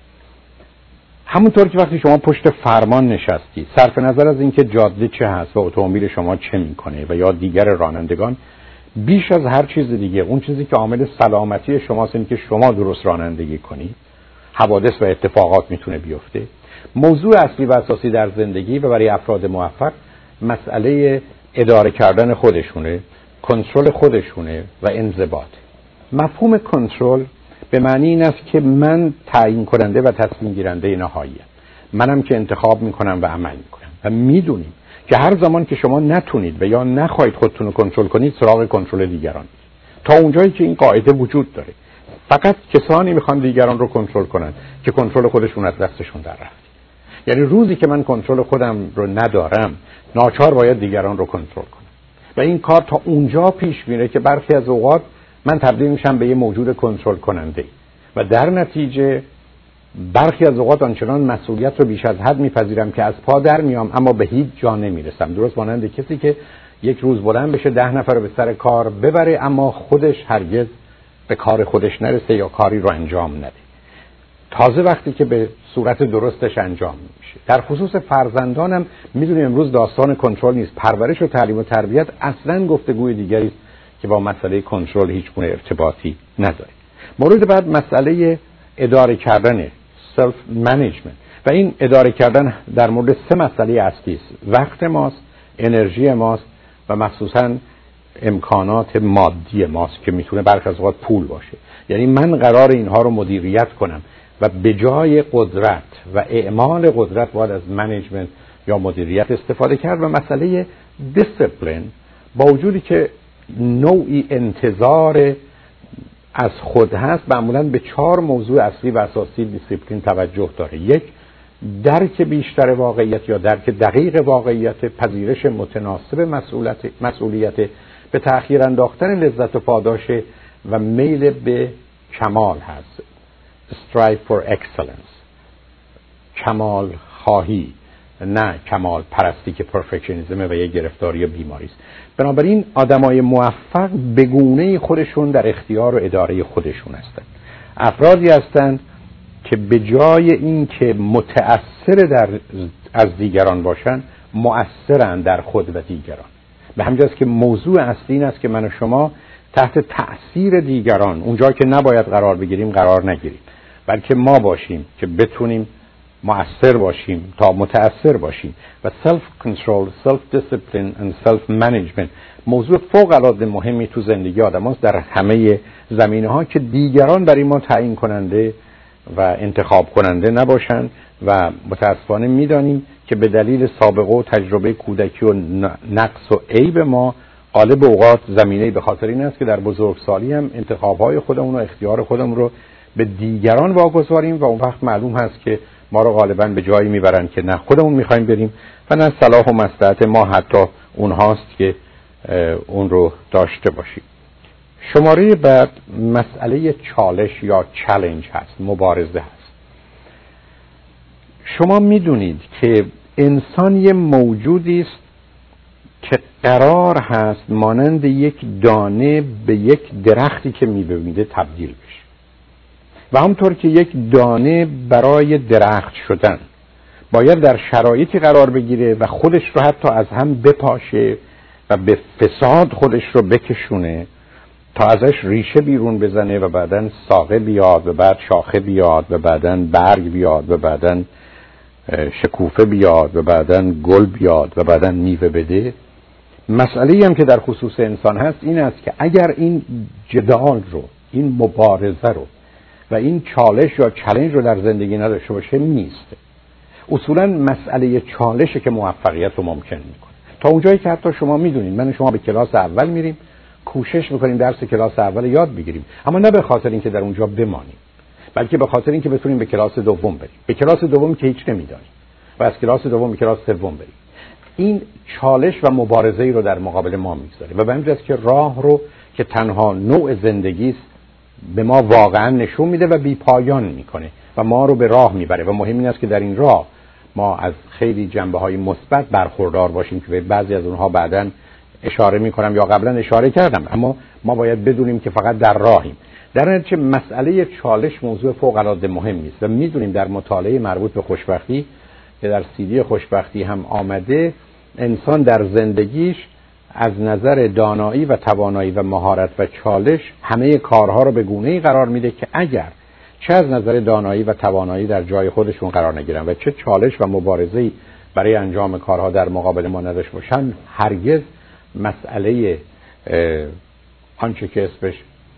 همونطور که وقتی شما پشت فرمان نشستی، صرف نظر از اینکه جاده چه هست و اتومبیل شما چه میکنه و یا دیگر رانندگان، بیش از هر چیز دیگه اون چیزی که عامل سلامتی شماست اینه که شما درست رانندگی کنید. حوادث و اتفاقات میتونه بیفته. موضوع اصلی و اساسی در زندگی و برای افراد موفق مسئله اداره کردن خودشونه، کنترل خودشونه و انضباط. مفهوم کنترل به معنی این است که من تعیین کننده و تصمیم گیرنده نهاییم، منم که انتخاب میکنم و عمل میکنم و میدونیم که هر زمان که شما نتونید و یا نخواهید خودتون رو کنترل کنید، سراغ کنترل دیگران تا اونجایی که این قاعده وجود داره. فقط کسانی میخوان دیگران رو کنترل کنن که کنترل خودشون از دستشون در رفت. یعنی روزی که من کنترل خودم رو ندارم، ناچار باید دیگران رو کنترل کنم و این کار تا اونجا پیش میره که برخی از اوقات من تبدیل میشم به یه موجود کنترل کننده و در نتیجه برخی از اوقات آنچنان مسئولیت رو بیش از حد میپذیرم که از پا در میام اما به هیچ جا نمیرسم. درست مانند کسی که یک روز بلند بشه 10 نفر رو به سر کار ببره اما خودش هرگز به کار خودش نرسه یا کاری رو انجام نده. تازه وقتی که به صورت درستش انجام میشه. در خصوص فرزندانم میدونیم امروز داستان کنترل نیست. پرورش و تعلیم و تربیت اصلا گفتگوی دیگری است که با مسئله کنترل هیچ گونه ارتباطی نداره. مورد بعد مسئله اداره کردن، سلف منیجمنت، و این اداره کردن در مورد 3 مسئله اصلی است. وقت ماست، انرژی ماست و مخصوصاً امکانات مادی ماست که میتونه برخی از اوقات پول باشه. یعنی من قرار اینها رو مدیریت کنم و به جای قدرت و اعمال قدرت باید از منیجمنت یا مدیریت استفاده کرد. و مسئله دیسیپلین با وجودی که نوعی انتظار از خود هست، معمولاً به 4 موضوع اصلی و اساسی دیسیپلین توجه داره. 1 درک بیشتر واقعیت یا درک دقیق واقعیت، پذیرش متناسب مسئولیت، به تأخیر انداختن لذت و پاداش و میل به کمال هست. strive for excellence، کمال خواهی، نه کمال پرستی که پرفکشنیسم و یک گرفتاری و بیماری است. بنابراین آدمای موفق به گونه خودشون در اختیار و اداره خودشون هستند. افرادی هستند که به جای این که متأثر از دیگران باشن، مؤثرن در خود و دیگران. به همین جاست که موضوع اصلی این است که من و شما تحت تأثیر دیگران اونجا که نباید قرار بگیریم قرار نگیریم، بلکه ما باشیم که بتونیم مؤثر باشیم تا متأثر باشیم. و سلف کنترل، سلف دیسیپلین و سلف منیجمنت موضوع فوق العاده مهمی تو زندگی آدم هست در همه زمینه ها که دیگران برای ما تعیین کننده و انتخاب کننده نباشن. و متاسفانه میدانیم که به دلیل سابقه و تجربه کودکی و نقص و عیب ما غالب اوقات زمینه به خاطر این است که در بزرگسالی هم انتخاب‌های خودمون و اختیار خودمون رو به دیگران واگذاریم و اون وقت معلوم هست که ما رو غالباً به جایی میبرن که نه خودمون میخوایم بریم و نه صلاح و مصلحت ما حتی اونهاست که اون رو داشته باشیم. شماره بعد مسئله چالش یا چالش هست، مبارزه هست. شما میدونید که انسان یه موجودی است که قرار هست مانند یک دانه به یک درختی که میبینید تبدیل بشه و همطور که یک دانه برای درخت شدن باید در شرایطی قرار بگیره و خودش رو حتی از هم بپاشه و به فساد خودش رو بکشونه، تا ازش ریشه بیرون بزنه و بعداً ساقه بیاد و بعد شاخه بیاد و بعداً برگ بیاد و بعداً شکوفه بیاد و بعداً گل بیاد و بعداً میوه بده. مسئله‌ای هم که در خصوص انسان هست این است که اگر این جدال رو، این مبارزه رو و این چالش یا چالش رو در زندگی نداشته باشه نیست. اصولاً مسئله چالشه که موفقیت رو ممکن میکنه. تا اونجایی که حتی شما میدونید من و شما به کلاس اول میریم، کوشش میکنیم درس کلاس اول یاد بگیریم، اما نه به خاطر اینکه در اونجا بمانیم، بلکه به خاطر اینکه بتونیم به کلاس دوم بریم. به کلاس دوم که هیچ نمیدونیم و از کلاس دوم به کلاس سوم بریم. این چالش و مبارزه‌ای رو در مقابل ما میگذاره و به همین جهت که راه رو که تنها نوع زندگی است به ما واقعا نشون میده و بی پایان میکنه و ما رو به راه میبره و مهم این است که در این راه ما از خیلی جنبه‌های مثبت برخوردار باشیم که به بعضی از اونها بعداً اشاره میکنم یا قبلا اشاره کردم، اما ما باید بدونیم که فقط در راهیم. در نتیجه مسئله چالش موضوع فوق العاده مهمی است و میدونیم در مطالعه مربوط به خوشبختی که در CD خوشبختی هم آمده، انسان در زندگیش از نظر دانایی و توانایی و مهارت و چالش همه کارها رو به گونه‌ای قرار میده که اگر چه از نظر دانایی و توانایی در جای خودشون قرار نگیرن و چه چالش و مبارزه‌ای برای انجام کارها در مقابل ما نداشته باشن، هرگز مسئله آنچه که اسمش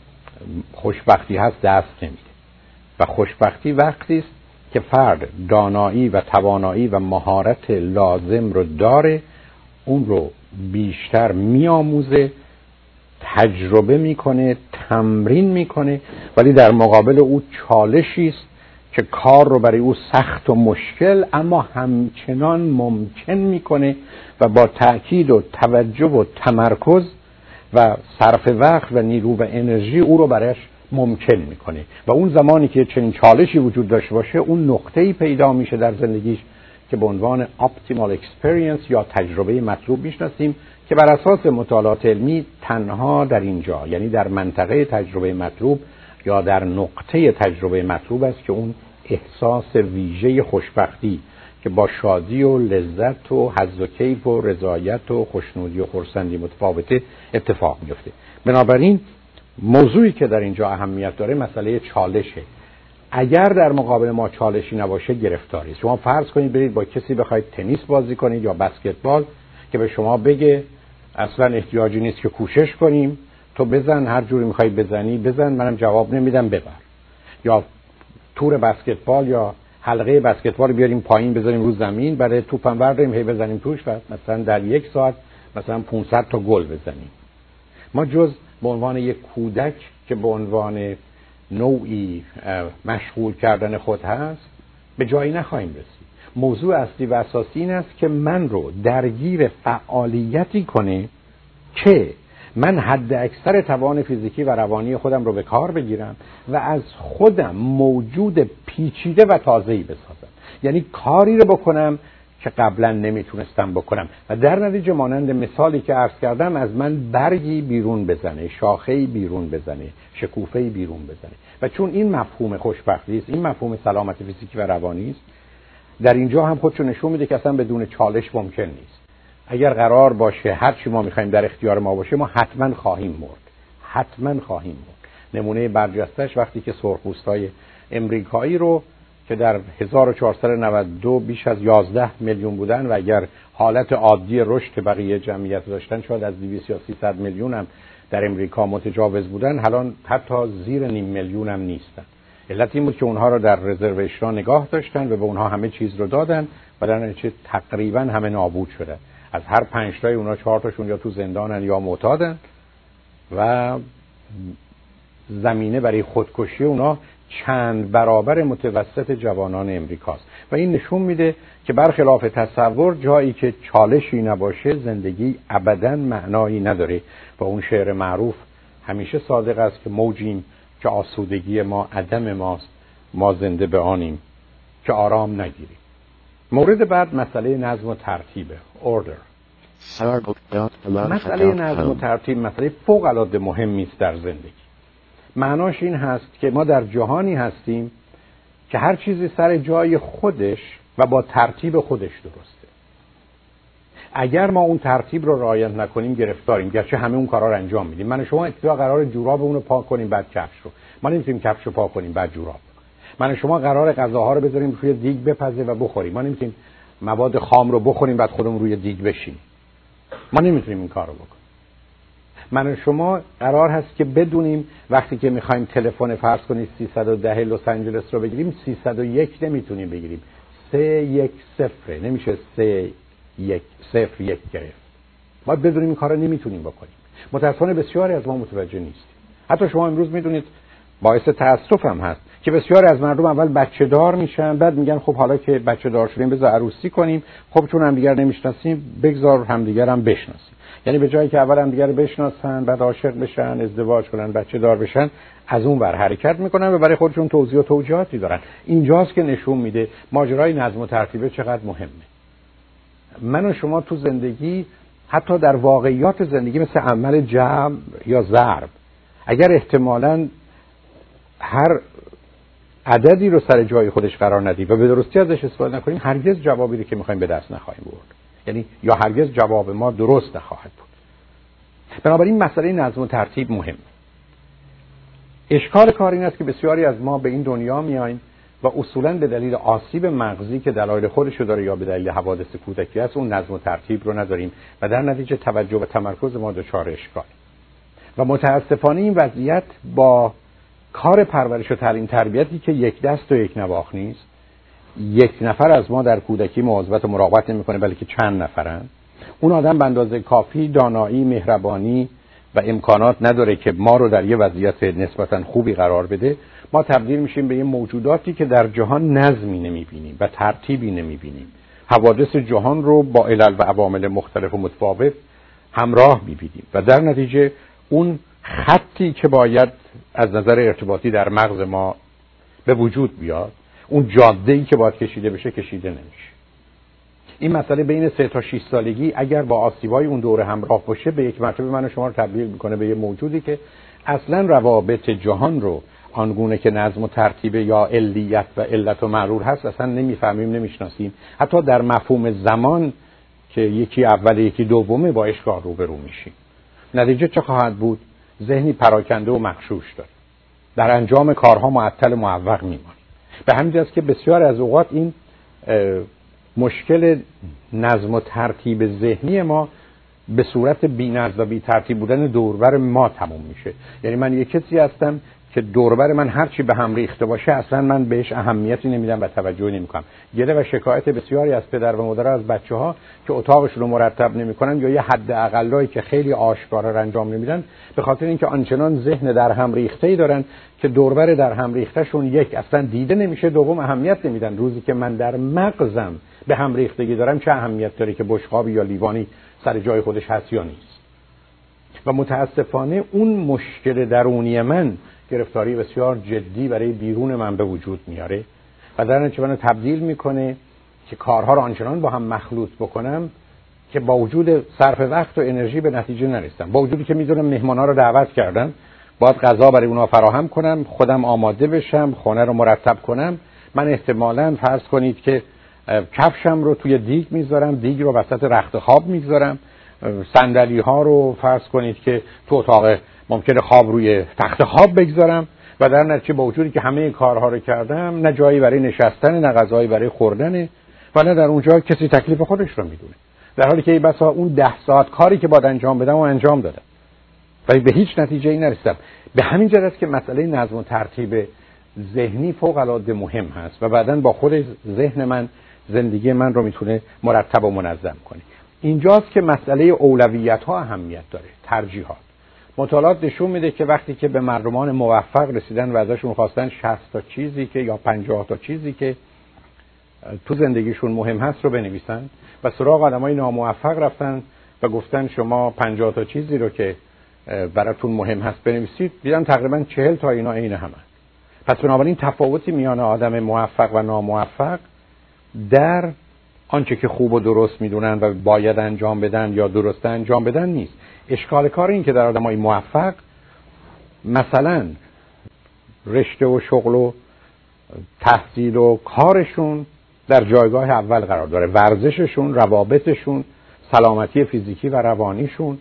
خوشبختی هست دست نمیده. و خوشبختی وقتی است که فرد دانایی و توانایی و مهارت لازم رو داره، اون رو بیشتر میآموزه، تجربه میکنه، تمرین میکنه، ولی در مقابل او چالشی است که کار رو برای او سخت و مشکل اما همچنان ممکن میکنه و با تأکید و توجه و تمرکز و صرف وقت و نیرو و انرژی او رو برایش ممکن میکنه. و اون زمانی که چنین چالشی وجود داشته باشه، اون نقطه‌ای پیدا میشه در زندگیش که به عنوان optimal experience یا تجربه مطلوب میشناسیم که بر اساس مطالعات علمی تنها در اینجا، یعنی در منطقه تجربه مطلوب یا در نقطه تجربه مطلوب است که اون احساس ویژه خوشبختی که با شادی و لذت و حظ و کیف و رضایت و خوشنودی و خرسندی متفاوته اتفاق میفته. بنابراین موضوعی که در اینجا اهمیت داره مسئله چالشه. اگر در مقابل ما چالشی نباشه گرفتاری است. شما فرض کنید برید با کسی بخواید تنیس بازی کنید یا بسکتبال که به شما بگه اصلا احتیاجی نیست که کوشش کنیم، تو بزن، هر جوری میخوای بزنی بزن، منم جواب نمیدم، ببر. یا تور بسکتبال یا حلقه بسکتبال بیاریم پایین بذاریم رو زمین، برای توپم برداریم هی بزنیم توش و مثلا در یک ساعت مثلا 500 تا گل بزنیم. ما جز به عنوان یک کودک که به عنوان نوعی مشغول کردن خود هست به جایی نخواهیم رسید. موضوع اصلی و اساسی این است که من رو درگیر فعالیتی کنه که من حد اکثر توان فیزیکی و روانی خودم رو به کار بگیرم و از خودم موجود پیچیده و تازه‌ای بسازم. یعنی کاری رو بکنم که قبلا نمیتونستم بکنم و در نتیجه مانند مثالی که عرض کردم از من برگی بیرون بزنه، شاخه‌ای بیرون بزنه، شکوفه‌ای بیرون بزنه. و چون این مفهوم خوشبختی است، این مفهوم سلامت فیزیکی و روانی است، در اینجا هم خودشو نشون میده که اصلا بدون چالش ممکن نیست. اگر قرار باشه هر چی ما می‌خوایم در اختیار ما باشه، ما حتما خواهیم مرد. حتما خواهیم مرد. نمونه برجسته‌اش وقتی که سرخپوستای امریکایی رو که در 1492 بیش از 11 میلیون بودن و اگر حالت عادی رشد بقیه جمعیت داشتن شاید از 200 یا 300 میلیون هم در امریکا متجاوز بودن، الان حتی زیر نیم میلیون هم نیستن. علت این بود که اونها رو در رزرویشن نگاه داشتن و به اونها همه چیز رو دادن و در نتیجه تقریبا همه نابود شدن. از هر 5 تای اونها 4 تاشون یا تو زندانن یا معتادن و زمینه برای خودکشی اونها چند برابر متوسط جوانان امریکاست. و این نشون میده که برخلاف تصور جایی که چالشی نباشه زندگی ابداً معنایی نداره. و اون شعر معروف همیشه صادق است که موجیم که آسودگی ما عدم ماست، ما زنده به آنیم که آرام نگیریم. مورد بعد مسئله نظم و ترتیبه، order. مسئله نظم و ترتیب مسئله فوق العاده مهمی است در زندگی. معناش این هست که ما در جهانی هستیم که هر چیزی سر جای خودش و با ترتیب خودش درسته. اگر ما اون ترتیب رو رعایت نکنیم گرفتاریم، گرچه همه اون کارا رو انجام میدیم. من و شما ابتدا قرار جورابمون رو پاک کنیم بعد کفش رو، ما نمیتونیم کفش رو پاک کنیم بعد جوراب. من و شما قرار غذاها رو بذاریم روی دیگ بپزه و بخوریم، ما نمیتونیم مواد خام رو بخوریم بعد خودمون روی دیگ بشینیم، ما نمیتونیم این کارو بکنیم. من و شما قرار هست که بدونیم وقتی که میخوایم تلفن فرض کنید 310 لس آنجلس رو بگیریم 301 نمیتونیم بگیریم، 310 نمیشه 301 گرفت. ما بدونیم این کارا نمیتونیم بکنیم. متأسفانه بسیاری از ما متوجه نیستیم. حتی شما امروز میدونید باعث تأسف هم هست که بسیاری از مردم اول بچه دار میشن، بعد میگن خب حالا که بچه دار شدیم بذار عروسی کنیم، خب چون هم دیگر نمیشناسیم بگذار هم دیگر هم بشناسیم. یعنی به جایی که اول هم دیگر رو بشناسن، بعد عاشق بشن، ازدواج کنن، بچه دار بشن، از اون ور حرکت میکنن و برای خودشون توضیح و توجیهاتی دارن. اینجاست که نشون میده ماجرای نظم و ترتیب چقدر مهمه. من و شما تو زندگی، حتی در واقعیات زندگی مثل عمل جمع یا ضرب، اگر احتمالاً هر عددی رو سر جای خودش قرار ندیم و به درستی ازش استفاده نکنیم، هرگز جوابی رو که میخوایم به دست نخواهیم برد. یعنی یا هرگز جواب ما درست نخواهد بود. بنابراین مسئله نظم و ترتیب مهم. اشکال کار این است که بسیاری از ما به این دنیا میاییم و اصولاً به دلیل آسیب مغزی که دلایل خودش رو داره یا به دلیل حوادث کودکی است اون نظم و ترتیب رو نداریم و در نتیجه توجه و تمرکز ما دچار اشکال. و متاسفانه این وضعیت با کار پرورش و تعلیم تربیتی که یک دست و یک نواخت نیست، یک نفر از ما در کودکی مواظبت و مراقبت نمی‌کنه بلکه چند نفرن، اون آدم به اندازه کافی دانایی، مهربانی و امکانات نداره که ما رو در یه وضعیت نسبتاً خوبی قرار بده. ما تبدیل میشیم به یه موجوداتی که در جهان نظمی نمی‌بینیم و ترتیبی نمی‌بینیم. حوادث جهان رو با علل و عوامل مختلف و متفاوت همراه می‌بینیم و در نتیجه اون خطی که باید از نظر ارتباطی در مغز ما به وجود بیاد، اون جاده‌ای که باید کشیده بشه کشیده نمیشه. این مسئله بین 3 تا 6 سالگی اگر با آسیبای اون دوره همراه باشه به یک مرتبه من و شما رو تبدیل میکنه به یه موجودی که اصلا روابط جهان رو آنگونه که نظم و ترتیب یا علیت و علت و معلول هست اصلا نمیفهمیم، نمیشناسیم. حتی در مفهوم زمان که یکی اول یکی دومه با اشکال روبرو میشیم. نتیجه چه خواهد بود؟ ذهنی پراکنده و مغشوش داره، در انجام کارها معطل و معوق میمونه. به همین جاست که بسیار از اوقات این مشکل نظم و ترتیب ذهنی ما به صورت بی‌نظم و بی‌ترتیب بودن دوربر ما تموم میشه. یعنی من یک کسی هستم که دوربر من هرچی به هم ریخته باشه اصلا من بهش اهمیتی نمیدم و توجه نمیکنم. گله و شکایت بسیاری از پدر و مادر از بچه‌ها که اتاقشون رو مرتب نمیکنن یا یه حد اقلایی که خیلی آشکارا رو انجام نمیدن به خاطر اینکه آنچنان ذهن در هم ریخته‌ای دارن که دوربر در هم ریخته‌شون یک اصلا دیده نمیشه، دوم اهمیت نمیدن. روزی که من در مغزم به هم ریختگی دارم چه اهمیت داره که بشقابی یا لیوانی سر جای خودش هست یا نیست. و متاسفانه اون مشکل درونی من گرفتاری بسیار جدی برای بیرون من به وجود میاره و در نتیجه منو تبدیل میکنه که کارها رو آنچنان با هم مخلوط بکنم که با وجود صرف وقت و انرژی به نتیجه نرسم. با وجودی که میدونم مهمانا رو دعوت کردن، باید غذا برای اونها فراهم کنم، خودم آماده بشم، خونه رو مرتب کنم. من احتمالاً فرض کنید که کفشم رو توی دیگ میذارم، دیگ رو وسط رخت خواب میذارم، صندلی ها رو فرض کنید که تو اتاق ممکنه خواب روی تخت خواب بگذارم و در نتیجه با وجودی که همه کارها رو کردم نه جایی برای نشستن نه غذایی برای خوردن و نه در اونجا کسی تکلیف خودش رو میدونه، در حالی که بسا اون 10 ساعت کاری که باید انجام بدم و انجام دادم ولی به هیچ نتیجه‌ای نرسیدم. به همین جهت است که مسئله نظم و ترتیب ذهنی فوق العاده مهم هست و بعداً با خود ذهن من زندگی من رو میتونه مرتب و منظم کنه. اینجاست که مسئله اولویت‌ها اهمیت داره، ترجیحات. مطالعات نشون میده که وقتی که به مردمان موفق رسیدن و ازشون خواستن 60 تا چیزی که یا 50 تا چیزی که تو زندگیشون مهم هست رو بنویسن و سراغ آدمای ناموفق رفتن و گفتن شما 50 تا چیزی رو که براتون مهم هست بنویسید، دیدن تقریبا 40 تا اینا عین همه. پس بنابراین تفاوتی میان آدم موفق و ناموفق در آنچه که خوب و درست میدونن و باید انجام بدن یا درست انجام بدن نیست. اشکال کار این که در آدمای موفق مثلا رشته و شغل و تحصیل و کارشون در جایگاه اول قرار داره، ورزششون، روابطشون سلامتی فیزیکی و روانیشون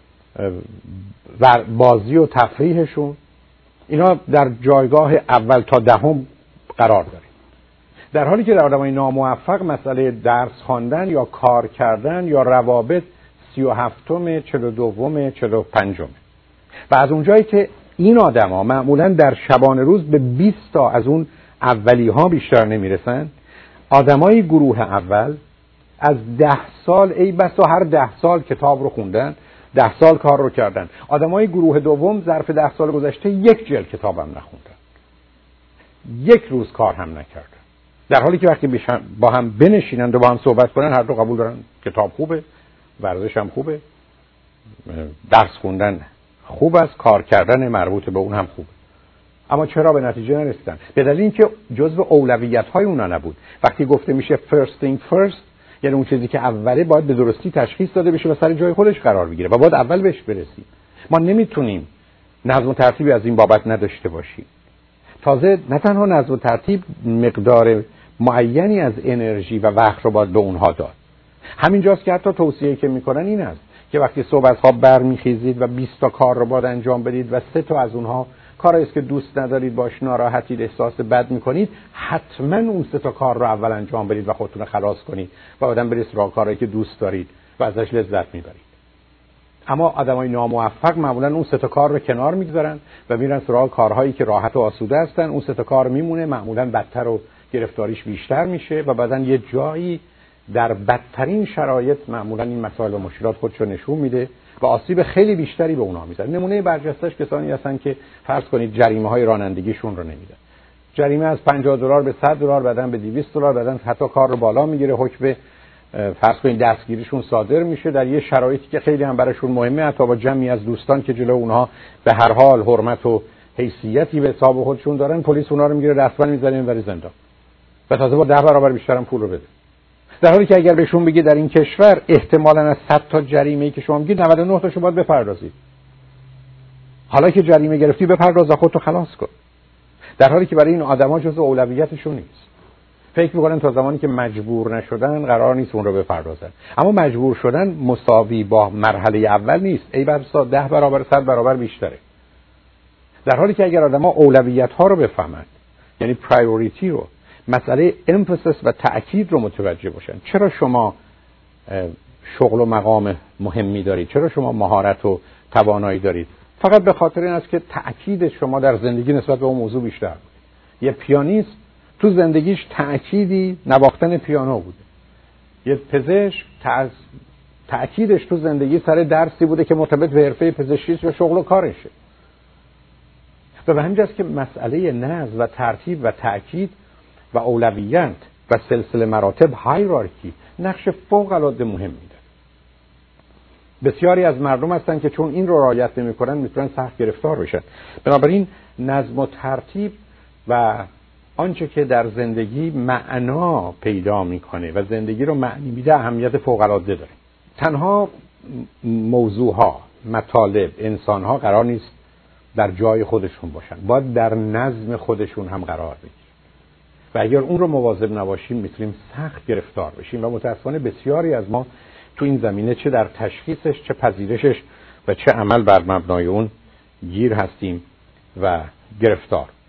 و بازی و تفریحشون، اینا در جایگاه اول تا دهم قرار داره. در حالی که در آدمای ناموفق مسئله درس خواندن یا کار کردن یا روابط 37م، 42م، 45م. و از اونجایی که این آدما معمولاً در شبانه روز به 20 تا از اون اولی ها بیشتر نمیرسن، آدمای گروه اول از 10 سال ای بسا هر 10 سال کتاب رو خوندن، 10 سال کار رو کردن. آدمای گروه دوم ظرف 10 سال گذشته 1 جلد کتاب هم نخوندن، 1 روز کار هم نکردن. در حالی که وقتی با هم بنشینند و با هم صحبت کنن، هر دو قبول دارن کتاب خوبه، ورزش هم خوبه، درس خوندن خوب است، کار کردن مربوط به اون هم خوبه. اما چرا به نتیجه نرسیدن؟ به دلیل اینکه جزو اولویت‌های اونا نبود. وقتی گفته میشه first thing first، یعنی اون چیزی که اوله باید به درستی تشخیص داده بشه و سر جای خودش قرار بگیره و باید اول بهش برسیم. ما نمیتونیم نظم و ترتیبی از این بابت نداشته باشیم. تازه نه تنها نظم و ترتیب، مقدار معینی از انرژی و وقت رو باید به اونها داد. همینجاست که حتی توصیه‌ای که میکنن این است که وقتی صبح از خواب برمیخیزید و 20 تا کار رو باید انجام بدید و 3 تا از اونها کاری است که دوست ندارید، باش ناراحتید، احساس بد میکنید، حتما اون 3 تا کار رو اول انجام بدید و خودتون رو خلاص کنید و بعداً برید سراغ کاری که دوست دارید و ازش لذت میبرید. اما آدمای ناموفق معمولا اون 3 تا کار رو کنار میگذارن و میرن سراغ کارهایی که راحت و آسوده هستن. اون 3 تا کار میمونه، معمولا بدتر و گرفتاریش بیشتر میشه و بعداً یه جایی در بدترین شرایط معمولا این مسائل و مشکلات خودشو نشون میده و آسیب خیلی بیشتری به اونها میزنه. نمونه برجسته‌اش کسانی هستن که فرض کنید جریمه‌های رانندگیشون رو نمیدن. جریمه از $50 به $100، بعداً به $200، بعداً حتی کار رو بالا میگیره، حکم فرض کنید دستگیریشون صادر میشه در یه شرایطی که خیلی هم براشون مهمه، حتی با جمعی از دوستان که جلو اونها به هر حال حرمت و حیثیتی به حساب خودشون دارن، پلیس اونها رو میگیره دستبند میزنه میبره زندان و تازه با 10 برابر بیشتر هم پول رو بده. در حالی که اگر بهشون بگید در این کشور احتمالاً از 100 تا جریمه‌ای که شما میگید 99 تاشو باید بپردازید، حالا که جریمه گرفتی بپرداز و خودتو خلاص کن. در حالی که برای این آدما جزء اولویتشون نیست. فکر می‌کنن تا زمانی که مجبور نشدن قرار نیست اون رو بپردازن. اما مجبور شدن مساوی با مرحله اول نیست، ای بسا 10 برابر 100 برابر بیشتره. در حالی که اگر آدما اولویت‌ها رو بفهمند، یعنی پرایوریتی رو، مسئله emphasis و تأکید رو متوجه باشن. چرا شما شغل و مقام مهمی دارید؟ چرا شما مهارت و توانایی دارید؟ فقط به خاطر این است که تأکید شما در زندگی نسبت به اون موضوع بیشتر بود. یه پیانیست تو زندگیش تأکیدی نواختن پیانو بوده. یه پزشک تأکیدش تو زندگی سر درسی بوده که مرتبط به حرفه پزشکی و شغل و کارشه. و به همین جاست که مسئله نظم و ترتیب و تأکید و اولویت و سلسله مراتب، هایرارکی، نقش فوق العاده مهم میده. بسیاری از مردم هستن که چون این رو رعایت نمی‌کنن میتونن سخت گرفتار بشن. بنابراین نظم و ترتیب و آنچه که در زندگی معنا پیدا میکنه و زندگی رو معنی میده اهمیت فوق العاده داره. تنها موضوعها، مطالب، انسانها قرار نیست در جای خودشون باشن، باید در نظم خودشون هم قرار بگیرن. و اگر اون رو مواظب نباشیم میتونیم سخت گرفتار بشیم و متاسفانه بسیاری از ما تو این زمینه چه در تشخیصش، چه پذیرشش و چه عمل بر مبنای اون گیر هستیم و گرفتار.